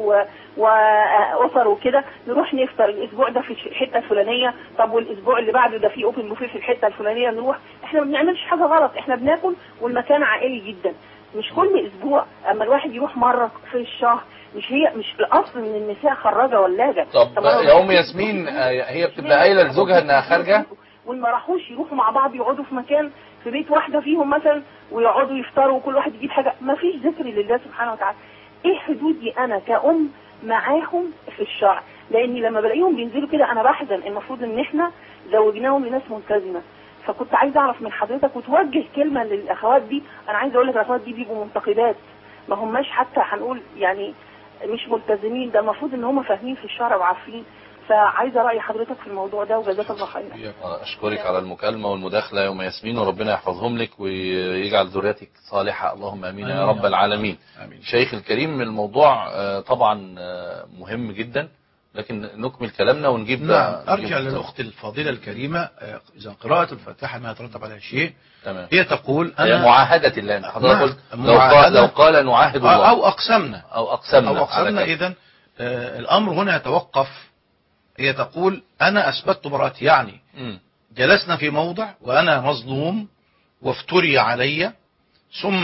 واسر وكده، نروح نفطر الاسبوع ده في الحته الفلانيه، طب والاسبوع اللي بعده ده في اوبن بوفيه في الحته الفلانيه نروح. احنا ما بنعملش حاجه غلط، احنا بناكل والمكان عائلي جدا. مش كل اسبوع اما الواحد يروح مره في الشهر. مش هي مش الاصل ان النساء خراجه ولاجه. طب, طب يا ام ياسمين هي بتبقى قايله لزوجها انها خارجه وما راحوش يروحوا مع بعض يقعدوا في مكان في بيت واحده فيهم مثلا ويقعدوا يفطروا وكل واحد يجيب حاجه؟ ما فيش ذكر لله سبحانه وتعالى. ايه حدودي انا كأم معاهم في الشرع؟ لاني لما بلاقيهم بينزلوا كده انا بحزن. المفروض ان احنا زوجناهم لناس ملتزمه. فكنت عايزه اعرف من حضرتك وتوجه كلمه للاخوات دي. انا عايزه اقول لك الاخوات دي بيبقوا منتقدات، ما هماش حتى هنقول يعني مش ملتزمين، ده المفروض ان هم فاهمين في الشرع وعارفين. فعايزه راي حضرتك في الموضوع ده وجزاك الله خيرا. اشكرك على المكالمه والمداخله يا ام ياسمين، وربنا يحفظهم لك ويجعل ذريتك صالحه، اللهم امين يا رب العالمين. آمين. شيخ الكريم الموضوع طبعا مهم جدا، لكن نكمل كلامنا ونجيب نعم. ارجع للاخت الفاضله الكريمه. اذا قراءه الفاتحه ما يترتب عليها شيء تمام. هي تقول انا هي معاهده الله. انت حضرتك قلت لو قال لو قال نعاهد الله او اقسمنا او اقسمنا او اقسمنا اذا آه الامر هنا يتوقف. هي تقول انا اثبتت براءتي، يعني م. جلسنا في موضع وانا مظلوم وافتري علي ثم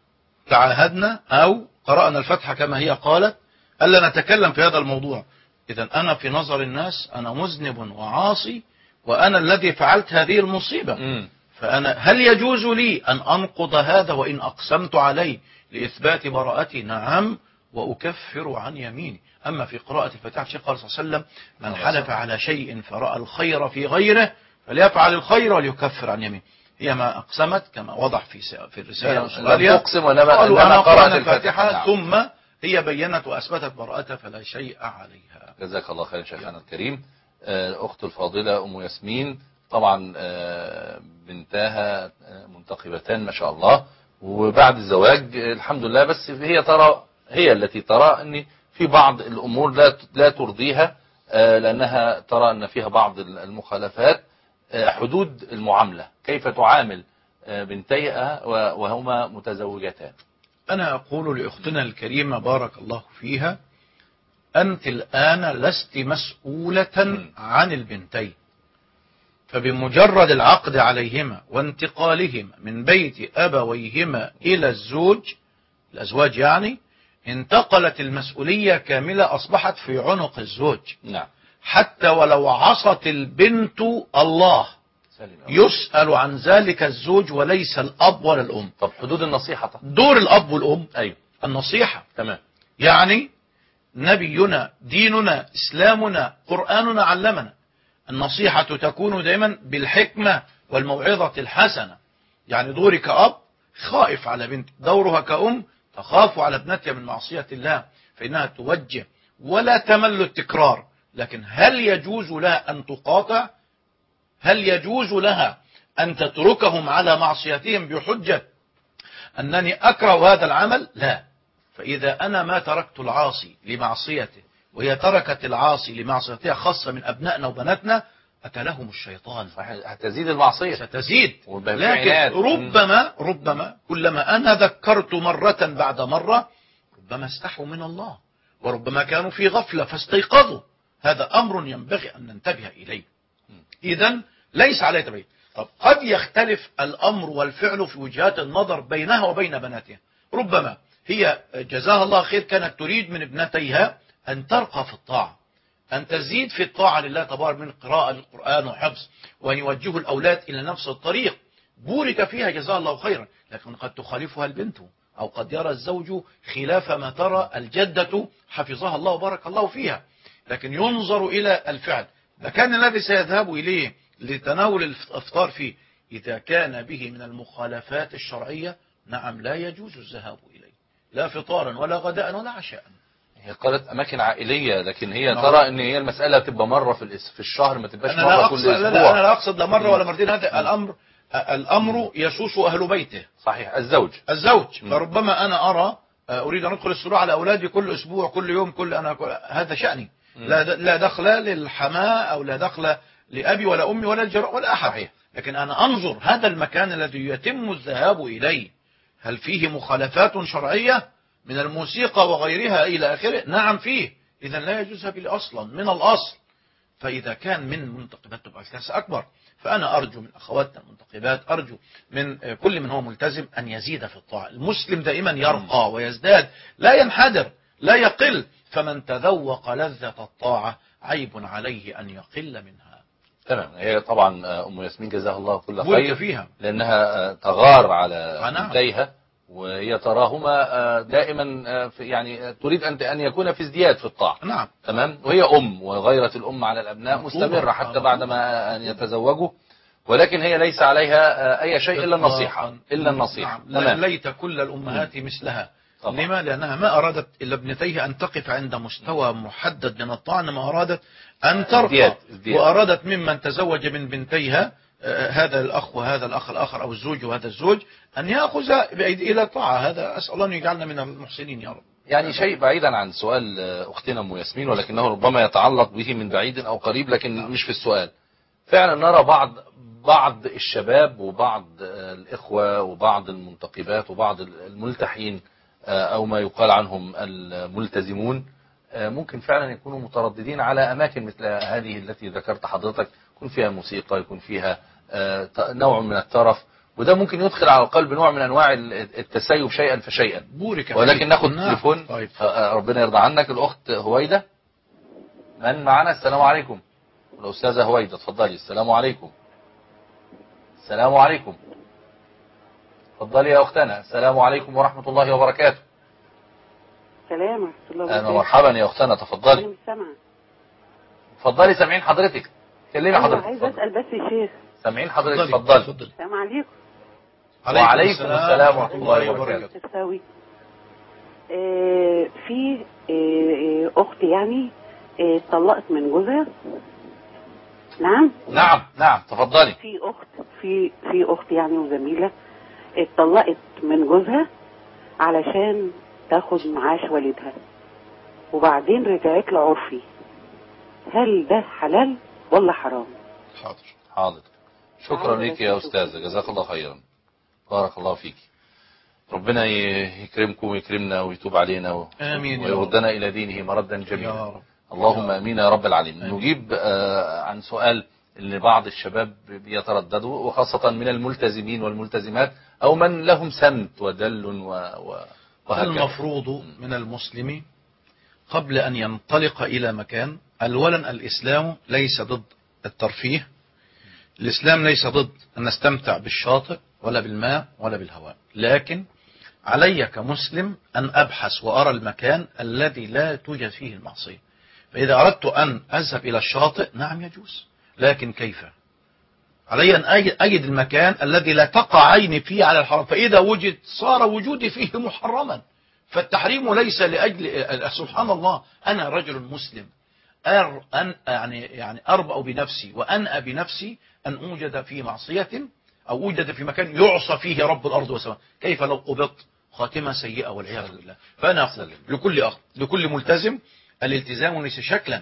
تعاهدنا او قرأنا الفاتحه كما هي قالت الا نتكلم في هذا الموضوع. إذا أنا في نظر الناس أنا مذنب وعاصي وأنا الذي فعلت هذه المصيبة. م. فأنا هل يجوز لي أن أنقض هذا وإن أقسمت عليه لإثبات براءتي؟ نعم، وأكفر عن يميني. أما في قراءة الفاتحة الشيخ قال صلى الله عليه وسلم من حلف على شيء فرأى الخير في غيره فليفعل الخير وليكفر عن يمينه. هي ما أقسمت كما وضح في في الرسالة. لم تقسم وإنما أنا قرأت الفاتحة ثم هي بينت وأثبتت براءتها فلا شيء عليها. جزاك الله خيرا شيخنا الكريم. أخت الفاضلة أم ياسمين طبعا بنتها منتقبتان ما شاء الله، وبعد الزواج الحمد لله، بس هي ترى هي التي ترى أن في بعض الأمور لا لا ترضيها، لأنها ترى أن فيها بعض المخالفات. حدود المعاملة كيف تعامل بنتيها وهما متزوجتان؟ أنا أقول لأختنا الكريمة بارك الله فيها أنت الآن لست مسؤولة عن البنتين، فبمجرد العقد عليهما وانتقالهما من بيت أبويهما إلى الزوج الأزواج يعني انتقلت المسؤولية كاملة، أصبحت في عنق الزوج. نعم. حتى ولو عصت البنت الله يسأل عن ذلك الزوج وليس الأب ولا الأم. طب حدود النصيحة طب. دور الأب والأم أيوة. النصيحة. تمام. يعني نبينا ديننا إسلامنا قرآننا علمنا النصيحة تكون دائما بالحكمة والموعظة الحسنة. يعني دوري كأب خائف على بنت، دورها كأم تخاف على ابنتها من معصية الله فإنها توجه ولا تمل التكرار. لكن هل يجوز لها أن تقاطع؟ هل يجوز لها أن تتركهم على معصيتهم بحجة أنني أكره هذا العمل؟ لا. فإذا أنا ما تركت العاصي لمعصيته وهي تركت العاصي لمعصيتها خاصة من أبنائنا وبناتنا أكلهم الشيطان. هتزيد المعصية ستزيد. لكن ربما ربما كلما أنا ذكرت مرة بعد مرة ربما استحوا من الله وربما كانوا في غفلة فاستيقظوا. هذا أمر ينبغي أن ننتبه إليه. إذن ليس عليه تبعيد. طب قد يختلف الأمر والفعل في وجهات النظر بينها وبين بناتها. ربما هي جزاها الله خير كانت تريد من ابنتيها أن ترقى في الطاعة، أن تزيد في الطاعة لله تبارك من قراءة القرآن وحفظ، وأن يوجهوا الأولاد إلى نفس الطريق. بورك فيها جزاها الله خيرا. لكن قد تخالفها البنت أو قد يرى الزوج خلاف ما ترى الجدة حفظها الله وبارك الله فيها. لكن ينظر إلى الفعل. لكان الذي سيذهب إليه لتناول الإفطار فيه إذا كان به من المخالفات الشرعية نعم لا يجوز الذهاب إليه، لا فطارا ولا غداء ولا عشاء. هي قالت اماكن عائليه، لكن هي ترى ان هي المساله تبقى مره في الاس في الشهر، ما تبقاش أنا مره لا كل أقصد اسبوع. لا, لا أنا لا أقصد لا مرة ولا مرتين، هذا الأمر الأمر يسوس أهل بيته. صحيح. الزوج الزوج م. فربما أنا أرى أريد أن أدخل السرور على أولادي كل أسبوع كل يوم كل أنا كل هذا شأني، لا لا دخل للحماة أو لا دخل لأبي ولا أمي ولا الجراء ولا أحد. صحيح. لكن أنا أنظر هذا المكان الذي يتم الذهاب إليه هل فيه مخالفات شرعية من الموسيقى وغيرها إلى آخره؟ نعم فيه، إذا لا يجوز به أصلا من الأصل. فإذا كان من منتقبات تبقى كارثة أكبر. فأنا أرجو من أخواتنا المنتقبات، أرجو من كل من هو ملتزم أن يزيد في الطاعة. المسلم دائما يرقى ويزداد، لا ينحدر لا يقل. فمن تذوق لذة الطاعة عيب عليه أن يقل منها. تمام. هي طبعا أم ياسمين جزاها الله كل بورك خير فيها، لأنها تغار على آه نعم. بنتيها، وهي تراهما دائما في يعني تريد أن أن يكون في ازدياد في الطاعة. نعم. تمام. وهي أم، وغيرة الأم على الأبناء مستمرة حتى بعدما أن يتزوجوا، ولكن هي ليس عليها أي شيء إلا النصيحة إلا النصيحة. نعم. ليت كل الأمهات مثلها. طبعا. لما؟ لأنها ما أرادت إلا ابنتيها أن تقف عند مستوى محدد من الطاعة، إنما أرادت أن ترقى، وأرادت ممن تزوج من بنتيها آه هذا الأخ وهذا الأخ الآخر أو الزوج وهذا الزوج أن يأخذ بأيدي إلى الطاعة. هذا أسأل الله أن يجعلنا من المحسنين يا رب. يعني شيء بعيدا عن سؤال أختنا أم ياسمين، ولكنه ربما يتعلق به من بعيد أو قريب، لكن مش في السؤال. فعلا نرى بعض بعض الشباب وبعض الإخوة وبعض المنتقبات وبعض الملتحين أو ما يقال عنهم الملتزمون ممكن فعلا يكونوا مترددين على أماكن مثل هذه التي ذكرت حضرتك، يكون فيها موسيقى، يكون فيها نوع من الترف، وده ممكن يدخل على القلب نوع من أنواع التسيب شيئا فشيئا. ولكن ناخد تليفون. طيب. ربنا يرضى عنك. الأخت هويدة من معنا؟ السلام عليكم. الأستاذة هويدة اتفضلي. السلام عليكم. السلام عليكم. اتفضلي يا أختنا. السلام عليكم ورحمة الله وبركاته. السلام ورحمة الله وبركاته. أهلا مرحبا يا أختنا، تفضلي. تفضلي سامعين حضرتك، كلمي حضرتك. عايز أسأل بس يا شيخ. سامعين حضرتك، اتفضلي. السلام عليكم. وعليكم السلام ورحمة الله وبركاته. تساوي آه في آه أخت يعني اتطلقت آه من جوزها. نعم نعم نعم تفضلي. في أخت في في أخت يعني وزميلة اتطلقت من جوزها علشان تاخد معاش والدها، وبعدين رجعت له عرفي. هل ده حلال ولا حرام؟ حاضر حاضر. شكرا لك يا أستاذة، جزاك الله خيرا، بارك الله فيك. ربنا يكرمكم ويكرمنا ويتوب علينا و... ويردنا إلى دينه مردا جميلا. اللهم امين يا رب العالمين. نجيب آه عن سؤال اللي بعض الشباب بيترددوا، وخاصة من الملتزمين والملتزمات أو من لهم سمت ودل وهكذا. المفروض من المسلم قبل أن ينطلق إلى مكان، أولا الإسلام ليس ضد الترفيه، الإسلام ليس ضد أن نستمتع بالشاطئ ولا بالماء ولا بالهواء، لكن علي كمسلم أن أبحث وأرى المكان الذي لا توجد فيه المعصية. فإذا أردت أن أذهب إلى الشاطئ نعم يجوز، لكن كيف؟ علي أن أجد المكان الذي لا تقع عيني فيه على الحرام، فإذا وجد صار وجودي فيه محرما. فالتحريم ليس لأجل سبحان الله أنا رجل مسلم أر أن يعني يعني أربأ بنفسي وأنأى بنفسي أن أوجد في معصية أو أوجد في مكان يعصى فيه رب الأرض والسماء. كيف لو قبضت خاتمة سيئة والعياذ بالله؟ فأنا أقول لكل أخ لكل ملتزم الالتزام ليس شكلا،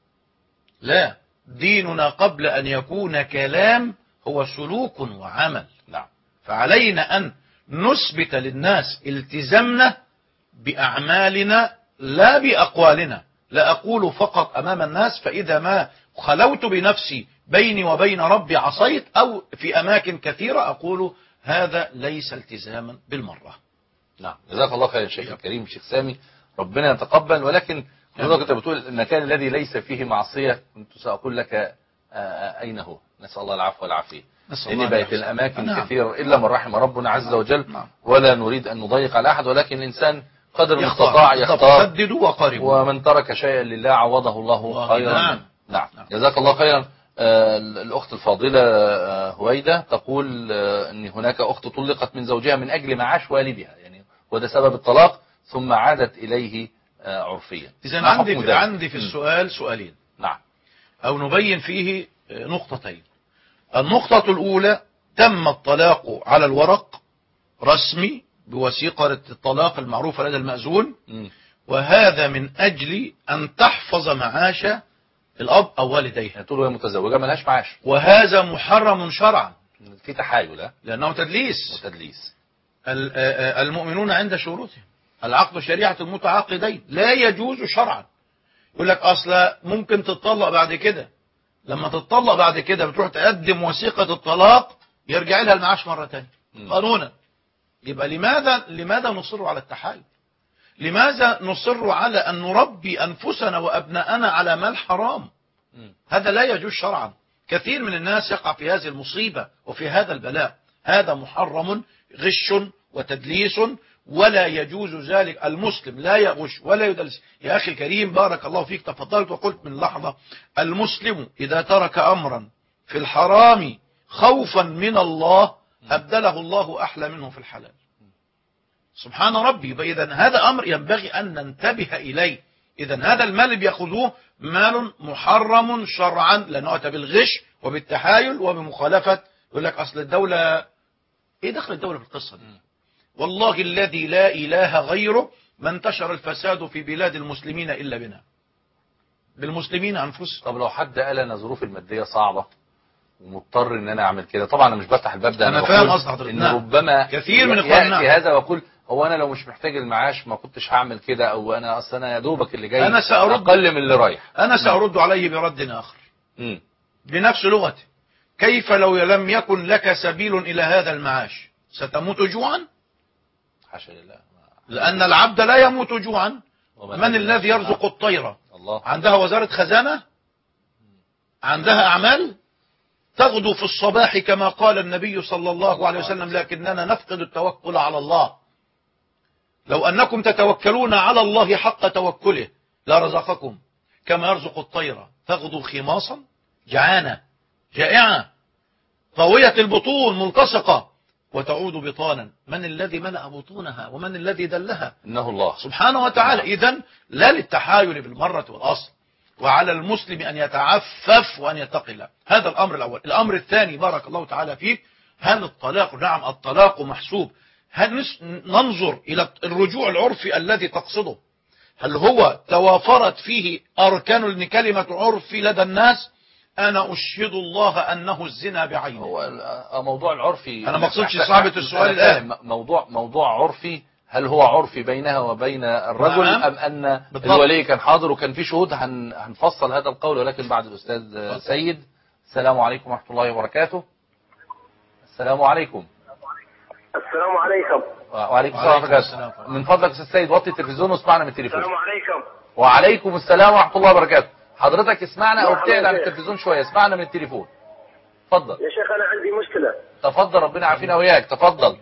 لا، ديننا قبل أن يكون كلام هو سلوك وعمل. نعم. فعلينا أن نثبت للناس التزامنا بأعمالنا لا بأقوالنا. لا أقول فقط أمام الناس فإذا ما خلوت بنفسي بيني وبين ربي عصيت، أو في أماكن كثيرة أقول هذا ليس التزاما بالمرة. نعم. جزاك الله خير شيخ الكريم شيخ سامي، ربنا يتقبل. ولكن حضرتك كنت بتقول المكان الذي ليس فيه معصية، كنت سأقول لك أين هو؟ نسأل الله العفو والعافية. لأن بقت الأماكن نعم. كثير إلا من رحم ربنا عز وجل. نعم. ولا نريد أن نضيق على أحد، ولكن الإنسان قدر المستطاع يختار، سددوا وقاربوا، ومن ترك شيئا لله عوضه الله خيرا. نعم. نعم. جزاك الله خيرا. آه الأخت الفاضلة آه هويدة تقول آه أن هناك أخت طلقت من زوجها من أجل معاش والدها، يعني وده سبب الطلاق، ثم عادت إليه آه عرفيا. إذن عندي في عندي في السؤال سؤالين. نعم. أو نبين فيه نقطتين. النقطة الأولى: تم الطلاق على الورق رسمي بوثيقة الطلاق المعروفة لدى المأذون، م. وهذا من أجل أن تحفظ معاش الأب أو والديه. يعني تقول هي متزوجة ملهاش معاش، وهذا محرم شرعا في تحايل، لأنه تدليس. وتدليس. المؤمنون عند شروطهم، العقد شريعة المتعاقدين، لا يجوز شرعا. يقول لك أصلا ممكن تتطلق بعد كده، لما تتطلق بعد كده بتروح تقدم وثيقة الطلاق يرجع لها المعاش مرة تانية قانونا. يبقى لماذا لماذا نصر على التحايل؟ لماذا نصر على أن نربي أنفسنا وأبناءنا على مال حرام؟ هذا لا يجوز شرعا. كثير من الناس يقع في هذه المصيبة وفي هذا البلاء. هذا محرم، غش وتدليس، ولا يجوز ذلك. المسلم لا يغش ولا يدلس. يا أخي الكريم بارك الله فيك، تفضلت وقلت من لحظة: المسلم إذا ترك أمرا في الحرام خوفا من الله أبدله الله أحلى منه في الحلال. سبحان ربي. إذن هذا أمر ينبغي أن ننتبه إليه. إذن هذا المال اللي بيأخذوه مال محرم شرعا، لأنه أتى بالغش وبالتحايل وبمخالفة. يقول لك أصل الدولة، إيه دخل الدولة في القصة دي؟ والله الذي لا إله غيره ما انتشر الفساد في بلاد المسلمين إلا بنا، بالمسلمين أنفسهم. طب لو حد قال أنا ظروفي المادية صعبة ومضطر ان انا اعمل كده، طبعا انا مش بفتح الباب ده، انا, أنا فاهم قصد حضرتك. ان ربما كثير من اخواننا ياتي هذا ويقول هو انا لو مش محتاج المعاش ما كنتش هعمل كده، او انا اصلا انا يا دوبك اللي جاي انا سأرد اقل من اللي رايح. انا سأرد عليه برد اخر م. بنفس لغته: كيف لو لم يكن لك سبيل الى هذا المعاش؟ ستموت جوعا؟ حاشا لله. لان العبد لا يموت جوعا. من الذي يرزق الطير؟ الله. عندها وزارة خزانة؟ عندها اعمال؟ تغدو في الصباح كما قال النبي صلى الله عليه وسلم: لكننا نفقد التوكل على الله. لو أنكم تتوكلون على الله حق توكله لرزقكم كما يرزق الطير، تغدو خماصا جعانة جائعة طاوية البطون ملتصقة وتعود بطانا. من الذي ملأ بطونها ومن الذي دلها؟ إنه الله سبحانه وتعالى. إذن لا للتحايل بالمرة والأصل، وعلى المسلم أن يتعفف وأن يتقي الله. هذا الأمر الأول. الأمر الثاني بارك الله تعالى فيك: هل الطلاق؟ نعم الطلاق محسوب. هل ننظر إلى الرجوع العرفي الذي تقصده، هل هو توافرت فيه أركان كلمة عرفي لدى الناس؟ أنا أشهد الله أنه الزنا بعينه. هو موضوع العرفي، أنا ما اقصدش صعبة السؤال الآن. موضوع موضوع عرفي، هل هو عرفي بينها وبين الرجل أم أن الولي كان حاضر وكان في شهود؟ هنفصل هذا القول، ولكن بعد الأستاذ سيد. السلام عليكم ورحمة الله وبركاته. السلام عليكم. السلام عليكم. وعليكم السلام ورحمة الله. من فضلك أستاذ سيد وطي التلفزيون واسمعنا من التليفون. السلام عليكم. وعليكم السلام ورحمة الله وبركاته. حضرتك اسمعنا أو ابتعد عن التلفزيون شوية، اسمعنا من التليفون. تفضل يا شيخ. أنا عندي مشكلة. تفضل، ربنا يعافينا وياك. تفضل.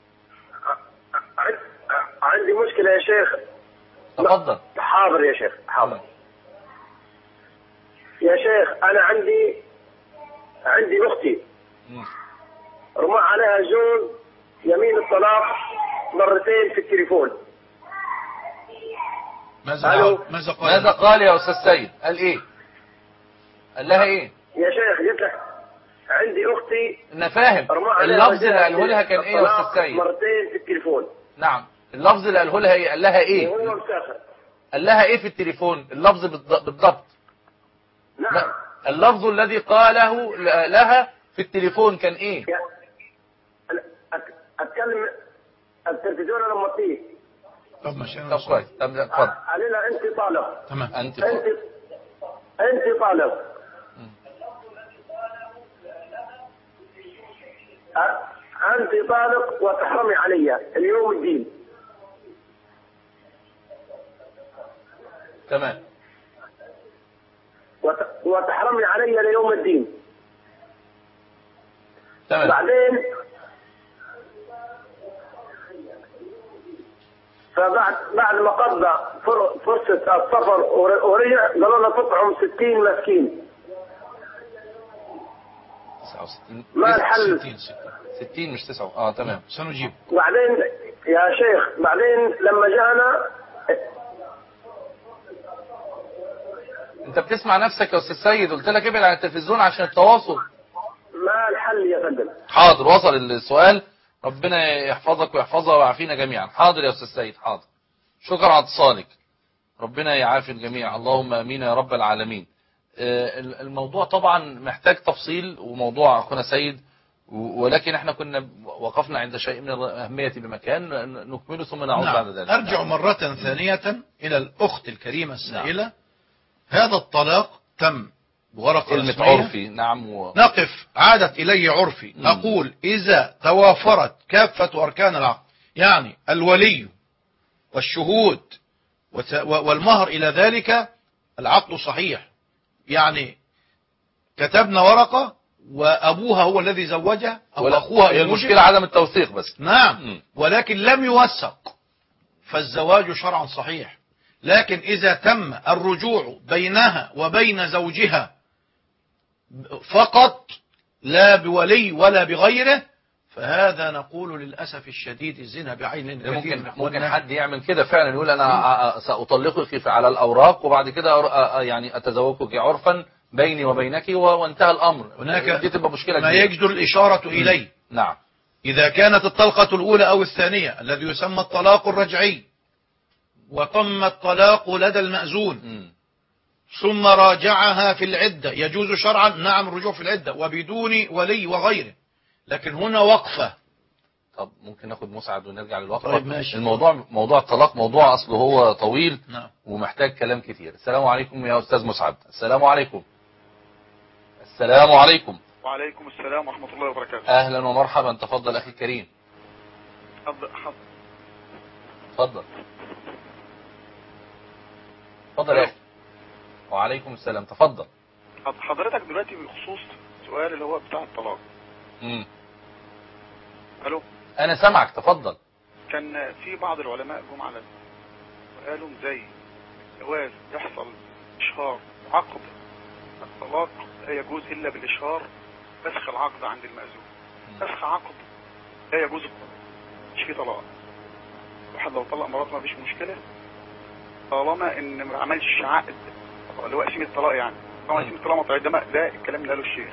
عندي مشكلة يا شيخ. تفضل. حاضر يا شيخ، حاضر. يا شيخ أنا عندي عندي أختي رمى عليها زوج يمين الطلاق مرتين في التليفون. ماذا قال؟ ماذا قال؟ ماذا قال يا أستاذ سيد؟ قال إيه؟ قال لها إيه؟ يا شيخ قلت لك عندي أختي. أنا فاهم. اللفظ اللي قاله لها كان إيه يا أستاذ سيد؟ مرتين في التليفون. نعم. اللفظ اللي قاله لها إيه؟ قال لها إيه؟ وهو مسافر. قال لها إيه في التليفون؟ اللفظ بالضبط. نعم. اللفظ الذي قاله لها في التليفون كان إيه؟ أتكلم التلفزيون أنا موطيه. طب ماشي. طب كويس. طب اتفضل. علينا أنت طالب. تمام. أنت أنت أنت طالب. أنت طالب وتحرمي علي اليوم الدين. تمام. وتحرمي علي ليوم الدين. تمام. بعدين فبعد بعد ما قضى فرصة السفر ورجع قالوا لنا تطعم ستين مسكين. ستين ما الحل؟ ستين ستين ستين مش تسعة. اه تمام. سنجيب. وبعدين يا شيخ بعدين لما جانا انت بتسمع نفسك يا استاذ سيد؟ قلت لك ابعد عن التلفزيون عشان التواصل. ما الحل يا فندم؟ حاضر، وصل السؤال. ربنا يحفظك ويحفظها ويعافينا جميعا. حاضر يا استاذ سيد، حاضر. شكرا على اتصالك. ربنا يعافي الجميع، اللهم امين يا رب العالمين. الموضوع طبعا محتاج تفصيل، وموضوع اخونا سيد، ولكن احنا كنا وقفنا عند شيء من الاهميه بمكان نكمله ثم نعود نعم. بعد ذلك. ارجع مرة ثانية الى الاخت الكريمة السائلة. نعم. هذا الطلاق تم بورقة كلمة رسمية. عرفي. نعم. و... نقف. عادت الي عرفي. مم. اقول اذا توافرت كافة اركان العقد، يعني الولي والشهود والمهر الى ذلك، العقد صحيح. يعني كتبنا ورقة وابوها هو الذي زوجها او اخوها. هي المشكلة عدم التوثيق بس. نعم. مم. ولكن لم يوثق، فالزواج شرعا صحيح. لكن إذا تم الرجوع بينها وبين زوجها فقط لا بولي ولا بغيره، فهذا نقول للأسف الشديد الزنا بعين. ممكن ممكن حد يعمل كده فعلا، يقول أنا سأطلقك على الأوراق وبعد كده يعني أتزوجك عرفا بيني وبينك وانتهى الأمر. هناك دي تبقى مشكلة ما كبيرة. يجدر الإشارة إليه. نعم. إذا كانت الطلقة الأولى أو الثانية الذي يسمى الطلاق الرجعي وتم الطلاق لدى المأذون م. ثم راجعها في العدة، يجوز شرعا نعم الرجوع في العدة وبدون ولي وغيره. لكن هنا وقفة. طب ممكن ناخد مسعد ونرجع للوقفة. طيب ماشي. الموضوع موضوع الطلاق موضوع أصله هو طويل. نعم. ومحتاج كلام كتير. السلام عليكم يا أستاذ مسعد. السلام عليكم. السلام عليكم. وعليكم السلام ورحمة الله وبركاته. أهلا ومرحبا. تفضل أخي الكريم. تفضل تفضل يا أخي. وعليكم السلام. تفضل. حضرتك دلوقتي بخصوص سؤال اللي هو بتاع الطلاق. امم الو. انا سامعك. تفضل. كان في بعض العلماء جم على وقالوا زي جواز يحصل اشهار عقد الطلاق لا يجوز الا بالاشهار، فسخ العقد عند المأذون. فسخ عقد لا يجوز، مش في طلاق. واحد لو طلق مراته ما فيش مشكله طالما ان ما عملش عقد اللي هو قسيمه الطلاق. يعني طبعا قسيمه الطلاق مطلع ده ده الكلام اللي قاله الشيخ.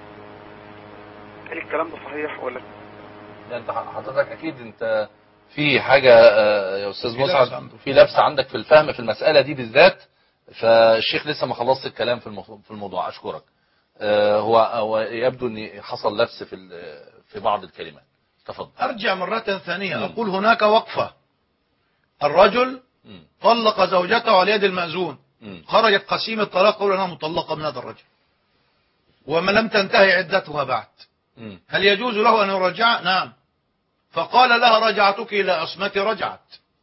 هل الكلام ده صحيح ولا؟ ده انت حضرتك اكيد انت في حاجه يا استاذ مسعد، في لبس عندك في الفهم في المساله دي بالذات، فالشيخ لسه ما خلصت الكلام في في الموضوع. اشكرك. هو هو يبدو ان حصل لبس في في بعض الكلمات. تفضل. ارجع مره ثانيه. م. اقول هناك وقفه. الرجل م. طلق زوجته على يد المأذون، م. خرجت قسيمه الطلاق قول انها مطلقه من هذا الرجل وما لم تنتهي عدتها بعد. م. هل يجوز له ان يرجع؟ نعم. فقال لها رجعتك الى عصمتي، رجعت.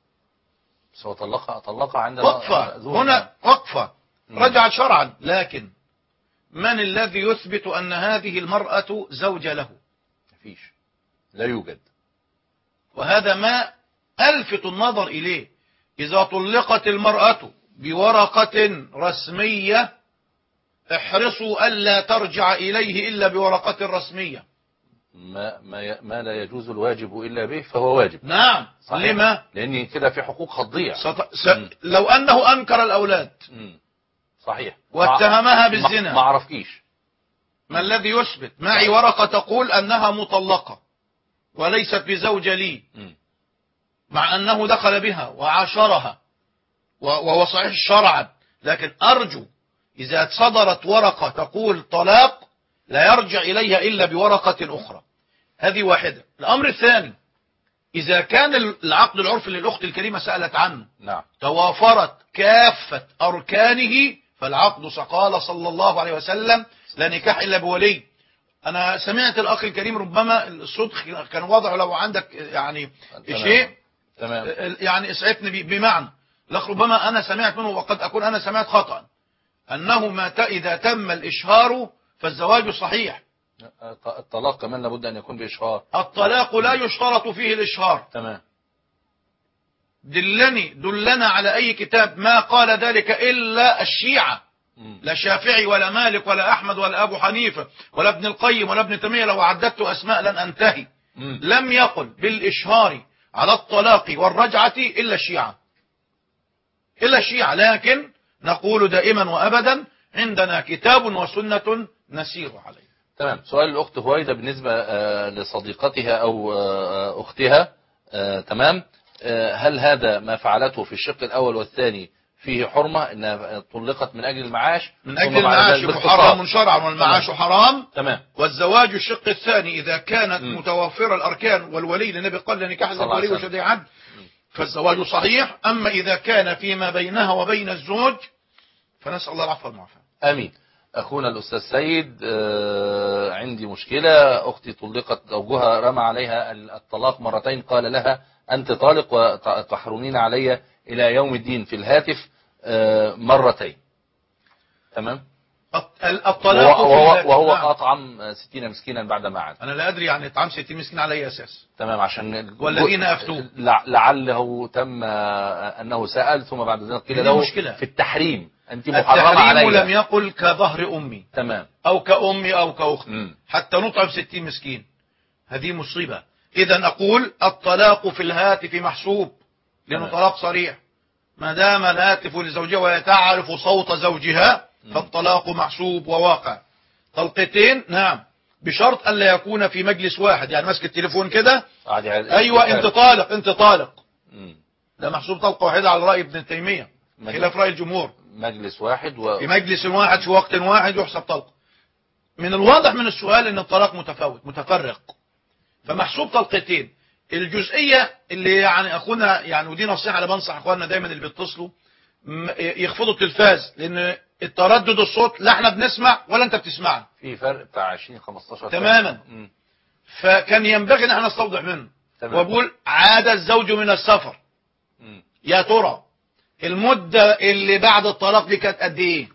بس هو طلقها طلقها عند وقفه. هنا وقفه. م. رجعت شرعا. لكن من الذي يثبت ان هذه المرأة زوجة له؟ مفيش، لا يوجد. وهذا ما ألفت النظر إليه. إذا طلقت المرأة بورقة رسمية احرصوا ألا ترجع إليه إلا بورقة رسمية. ما, ما, ما لا يجوز الواجب إلا به فهو واجب. نعم. صحيح. لما؟ لأن كده في حقوق هتضيع. ست... س... لو أنه أنكر الأولاد. م. صحيح. واتهمها بالزنا، ما عرفكيش. ما الذي يثبت؟ معي ورقة تقول أنها مطلقة وليست بزوجة لي، م. مع أنه دخل بها وعاشرها وهو صحيح شرعا. لكن أرجو إذا صدرت ورقة تقول طلاق لا يرجع إليها إلا بورقة أخرى. هذه واحدة. الأمر الثاني، إذا كان العقد العرفي اللي الأخت الكريمة سألت عنه نعم. توافرت كافة أركانه فالعقد قال صلى الله عليه وسلم لا نكاح إلا بولي. أنا سمعت الأخ الكريم ربما الصوت كان واضح، لو عندك يعني تمام. شيء تمام. يعني اسعفني بمعنى لك، ربما أنا سمعت منه وقد أكون أنا سمعت خطأ أنه ما إذا تم الإشهار فالزواج صحيح. الطلاق كمان لابد أن يكون بإشهار. الطلاق لا يشترط فيه الإشهار. تمام. دلني دلنا على أي كتاب ما قال ذلك إلا الشيعة. لا شافعي ولا مالك ولا أحمد ولا أبو حنيفة ولا ابن القيم ولا ابن تيمية، لو عددت أسماء لن أنتهي، مم. لم يقل بالإشهار على الطلاق والرجعة إلا الشيعة، إلا الشيعة. لكن نقول دائما وأبدا عندنا كتاب وسنة نسير عليه. تمام. سؤال الأخت هويدا بالنسبة آه لصديقتها أو آه أختها، آه تمام، آه هل هذا ما فعلته في الشق الأول والثاني فيه حرمة، إنها طلقت من أجل المعاش؟ من أجل المعاش محرم شرعا، والمعاش حرام. تمام. والزواج الشق الثاني إذا كانت م. متوفرة الأركان والولي، للنبي قال لنكاح الولي وشهداء عدل، فالزواج صحيح. أما إذا كان فيما بينها وبين الزوج فنسأل الله العفو والعافية. آمين. أخونا الأستاذ سيد، آه عندي مشكلة، أختي طلقت، زوجها رمى عليها الطلاق مرتين، قال لها أنت طالق وتحرمين علي إلى يوم الدين في الهاتف آه مرتين. تمام. الطلاق وهو, وهو, وهو أطعم ستين مسكينا بعدما عاد. أنا لا أدري يعني إطعام ستين مسكين على أي أساس. تمام. عشان والذين أفتوا لعله تم أنه سأل ثم بعد ذلك قيل له مشكلة. في التحريم أنت محرمة علي. التحريم لم يقل كظهر أمي. تمام. أو كأمي أو كأختي حتى نطعم ستين مسكين، هذه مصيبة. إذا أقول الطلاق في الهاتف محسوب، لأنه طلاق صريح. ما دام الهاتف لزوجها وهي تعرف صوت زوجها فالطلاق محسوب وواقع. طلقتين نعم، بشرط ألا يكون في مجلس واحد، يعني ماسك التليفون كده أيوة أنت طالق أنت طالق، ده محسوب طلقة واحدة على رأي ابن تيمية خلاف رأي الجمهور. مجلس واحد و... في مجلس واحد في وقت واحد يحسب طلقة. من الواضح من السؤال أن الطلاق متفاوت متفرق، فمحسوب طلقتين. الجزئية اللي يعني أخونا يعني، ودي نصيحة أنا بنصح أخواننا دايما اللي بيتصلوا يخفضوا التلفاز، لأن التردد الصوت لا احنا بنسمع ولا انت بتسمعنا، في فرق بتاع عشرين خمستاشر تماما. م. فكان ينبغي ان احنا نستوضح منه. وبقول عاد الزوج من السفر، م. يا ترى المدة اللي بعد الطلاق دي كانت قد ايه؟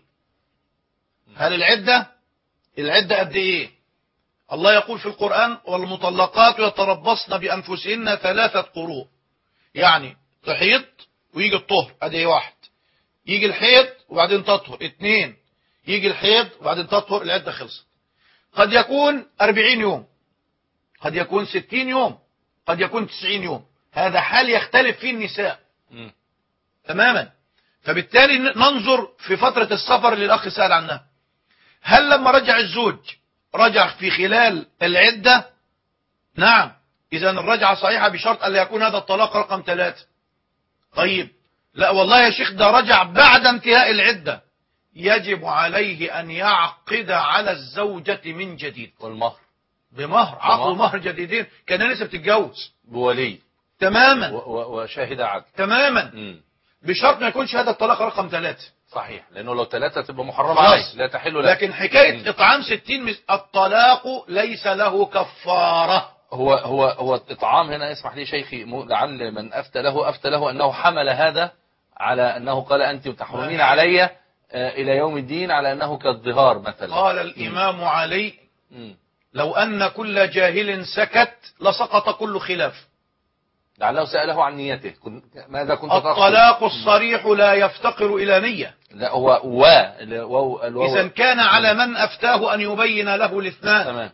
هل العدة العدة قد ايه؟ الله يقول في القرآن والمطلقات يتربصن بأنفسهن ثلاثة قروء، يعني تحيض ويجي الطهر ادي واحد، يجي الحيض وبعدين تطهر اثنين، يجي الحيض وبعدين تطهر، العدة خلصت. قد يكون أربعين يوم، قد يكون ستين يوم، قد يكون تسعين يوم، هذا حال يختلف فيه النساء م. تماما. فبالتالي ننظر في فترة السفر اللي الأخ سأل عنها، هل لما رجع الزوج رجع في خلال العدة؟ نعم، إذا الرجعة صحيحة بشرط أن لا يكون هذا الطلاق رقم ثلاثة. طيب لا والله يا شيخ ده رجع بعد انتهاء العدة، يجب عليه أن يعقد على الزوجة من جديد. والمهر بمهر، عقد مهر جديدين، كان لسه بتتجوز بولي تماما وشاهد عدل تماما م. بشرط ما يكونش هذا الطلاق رقم ثلاثة. صحيح، لأنه لو ثلاثة تبقى محرمة عليه لا تحل له. لكن حكاية م. إطعام ستين مس... الطلاق ليس له كفارة. هو هو هو الإطعام هنا، اسمح لي شيخي، لعل من أفتى له أفتى له أنه حمل هذا على أنه قال أنت تحرمين علي إلى يوم الدين، على أنه كالظهار مثلا. قال الإمام م. علي م. لو أن كل جاهل سكت لسقط كل خلاف. لعله سأله عن نيته، ماذا كنت تقصد؟ الطلاق الصريح لا يفتقر إلى نية. لا هو و إذا كان على من أفتاه أن يبين له الاثنان. تمام.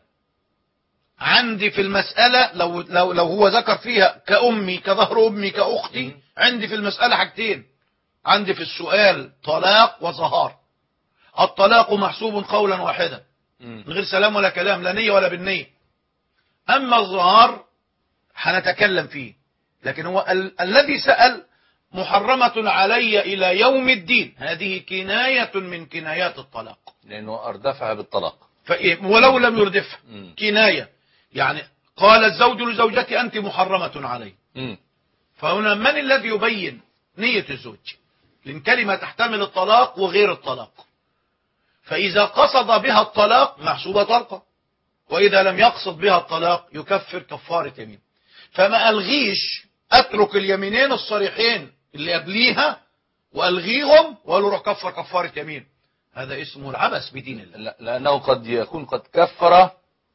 عندي في المسألة لو لو لو هو ذكر فيها كأمي كظهر أمي كأختي م. عندي في المسألة حاجتين، عندي في السؤال طلاق وظهار. الطلاق محسوب قولا واحدا من غير سلام ولا كلام، لا نية ولا بالنية. أما الظهار هنتكلم فيه، لكن هو ال الذي سأل محرمة علي إلى يوم الدين، هذه كناية من كنايات الطلاق، لأنه أردفها بالطلاق ولو لم يردفها كناية. يعني قال الزوج لزوجتي أنت محرمة علي، م. فهنا من الذي يبين نية الزوج؟ لأن كلمة تحتمل الطلاق وغير الطلاق، فإذا قصد بها الطلاق محسوبة طلقة، وإذا لم يقصد بها الطلاق يكفر كفارة يمين. فما ألغيش، أترك اليمينين الصريحين اللي قبليها وألغيهم وقالوا روح كفر كفارة يمين، هذا اسمه العبث بدين الله. لأنه قد يكون قد كفر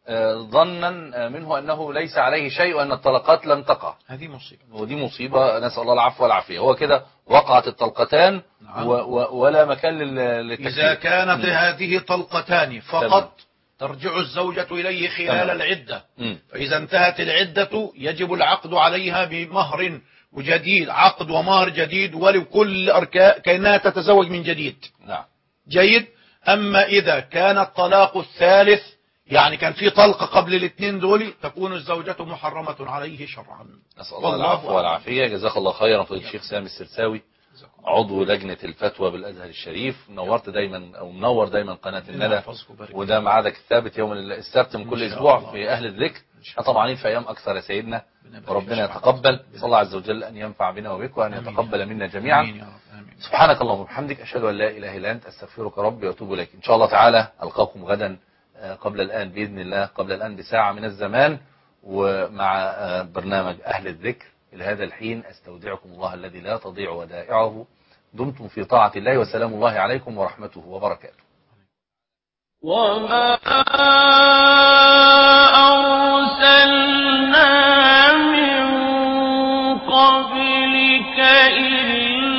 ظنا منه أنه ليس عليه شيء وأن الطلقات لم تقع. هذه مصيبة، ودي مصيبة، نسأل الله العفو والعافية. هو كده وقعت الطلقتان. نعم. و و ولا مكان للتكفير. إذا كانت م. هذه طلقتان فقط تمام. ترجع الزوجة إليه خلال تمام. العدة. م. فإذا انتهت العدة يجب العقد عليها بمهر وجديد، عقد ومهر جديد، ولكل أركان كأنها تتزوج من جديد. نعم. جيد. أما إذا كان الطلاق الثالث، يعني كان في طلقة قبل الاثنين دول، تكون الزوجة محرمة عليه شرعا. نسأل الله العفو والعافية. جزاك الله خيرا فضيلة الشيخ سامي السرساوي، عضو لجنة الفتوى بالأزهر الشريف. منورت دايما أو منور دايما قناة الندى، وده ميعادك الثابت يوم السبت من كل أسبوع في أهل الذكر. طبعا في أيام أكثر يا سيدنا، وربنا يتقبل. صلى الله عز وجل أن ينفع بنا وبك وأن يتقبل منا جميعا. سبحانك اللهم وبحمدك، أشهد أن لا إله إلا أنت، أستغفرك ربي وأتوب إليك. إن شاء الله تعالى ألقاكم غدا قبل الآن بإذن الله، قبل الآن بساعة من الزمان، ومع برنامج أهل الذكر. إلى هذا الحين أستودعكم الله الذي لا تضيع ودائعه. دمتم في طاعة الله، وسلام الله عليكم ورحمته وبركاته. وما أرسلنا من قبلك إلا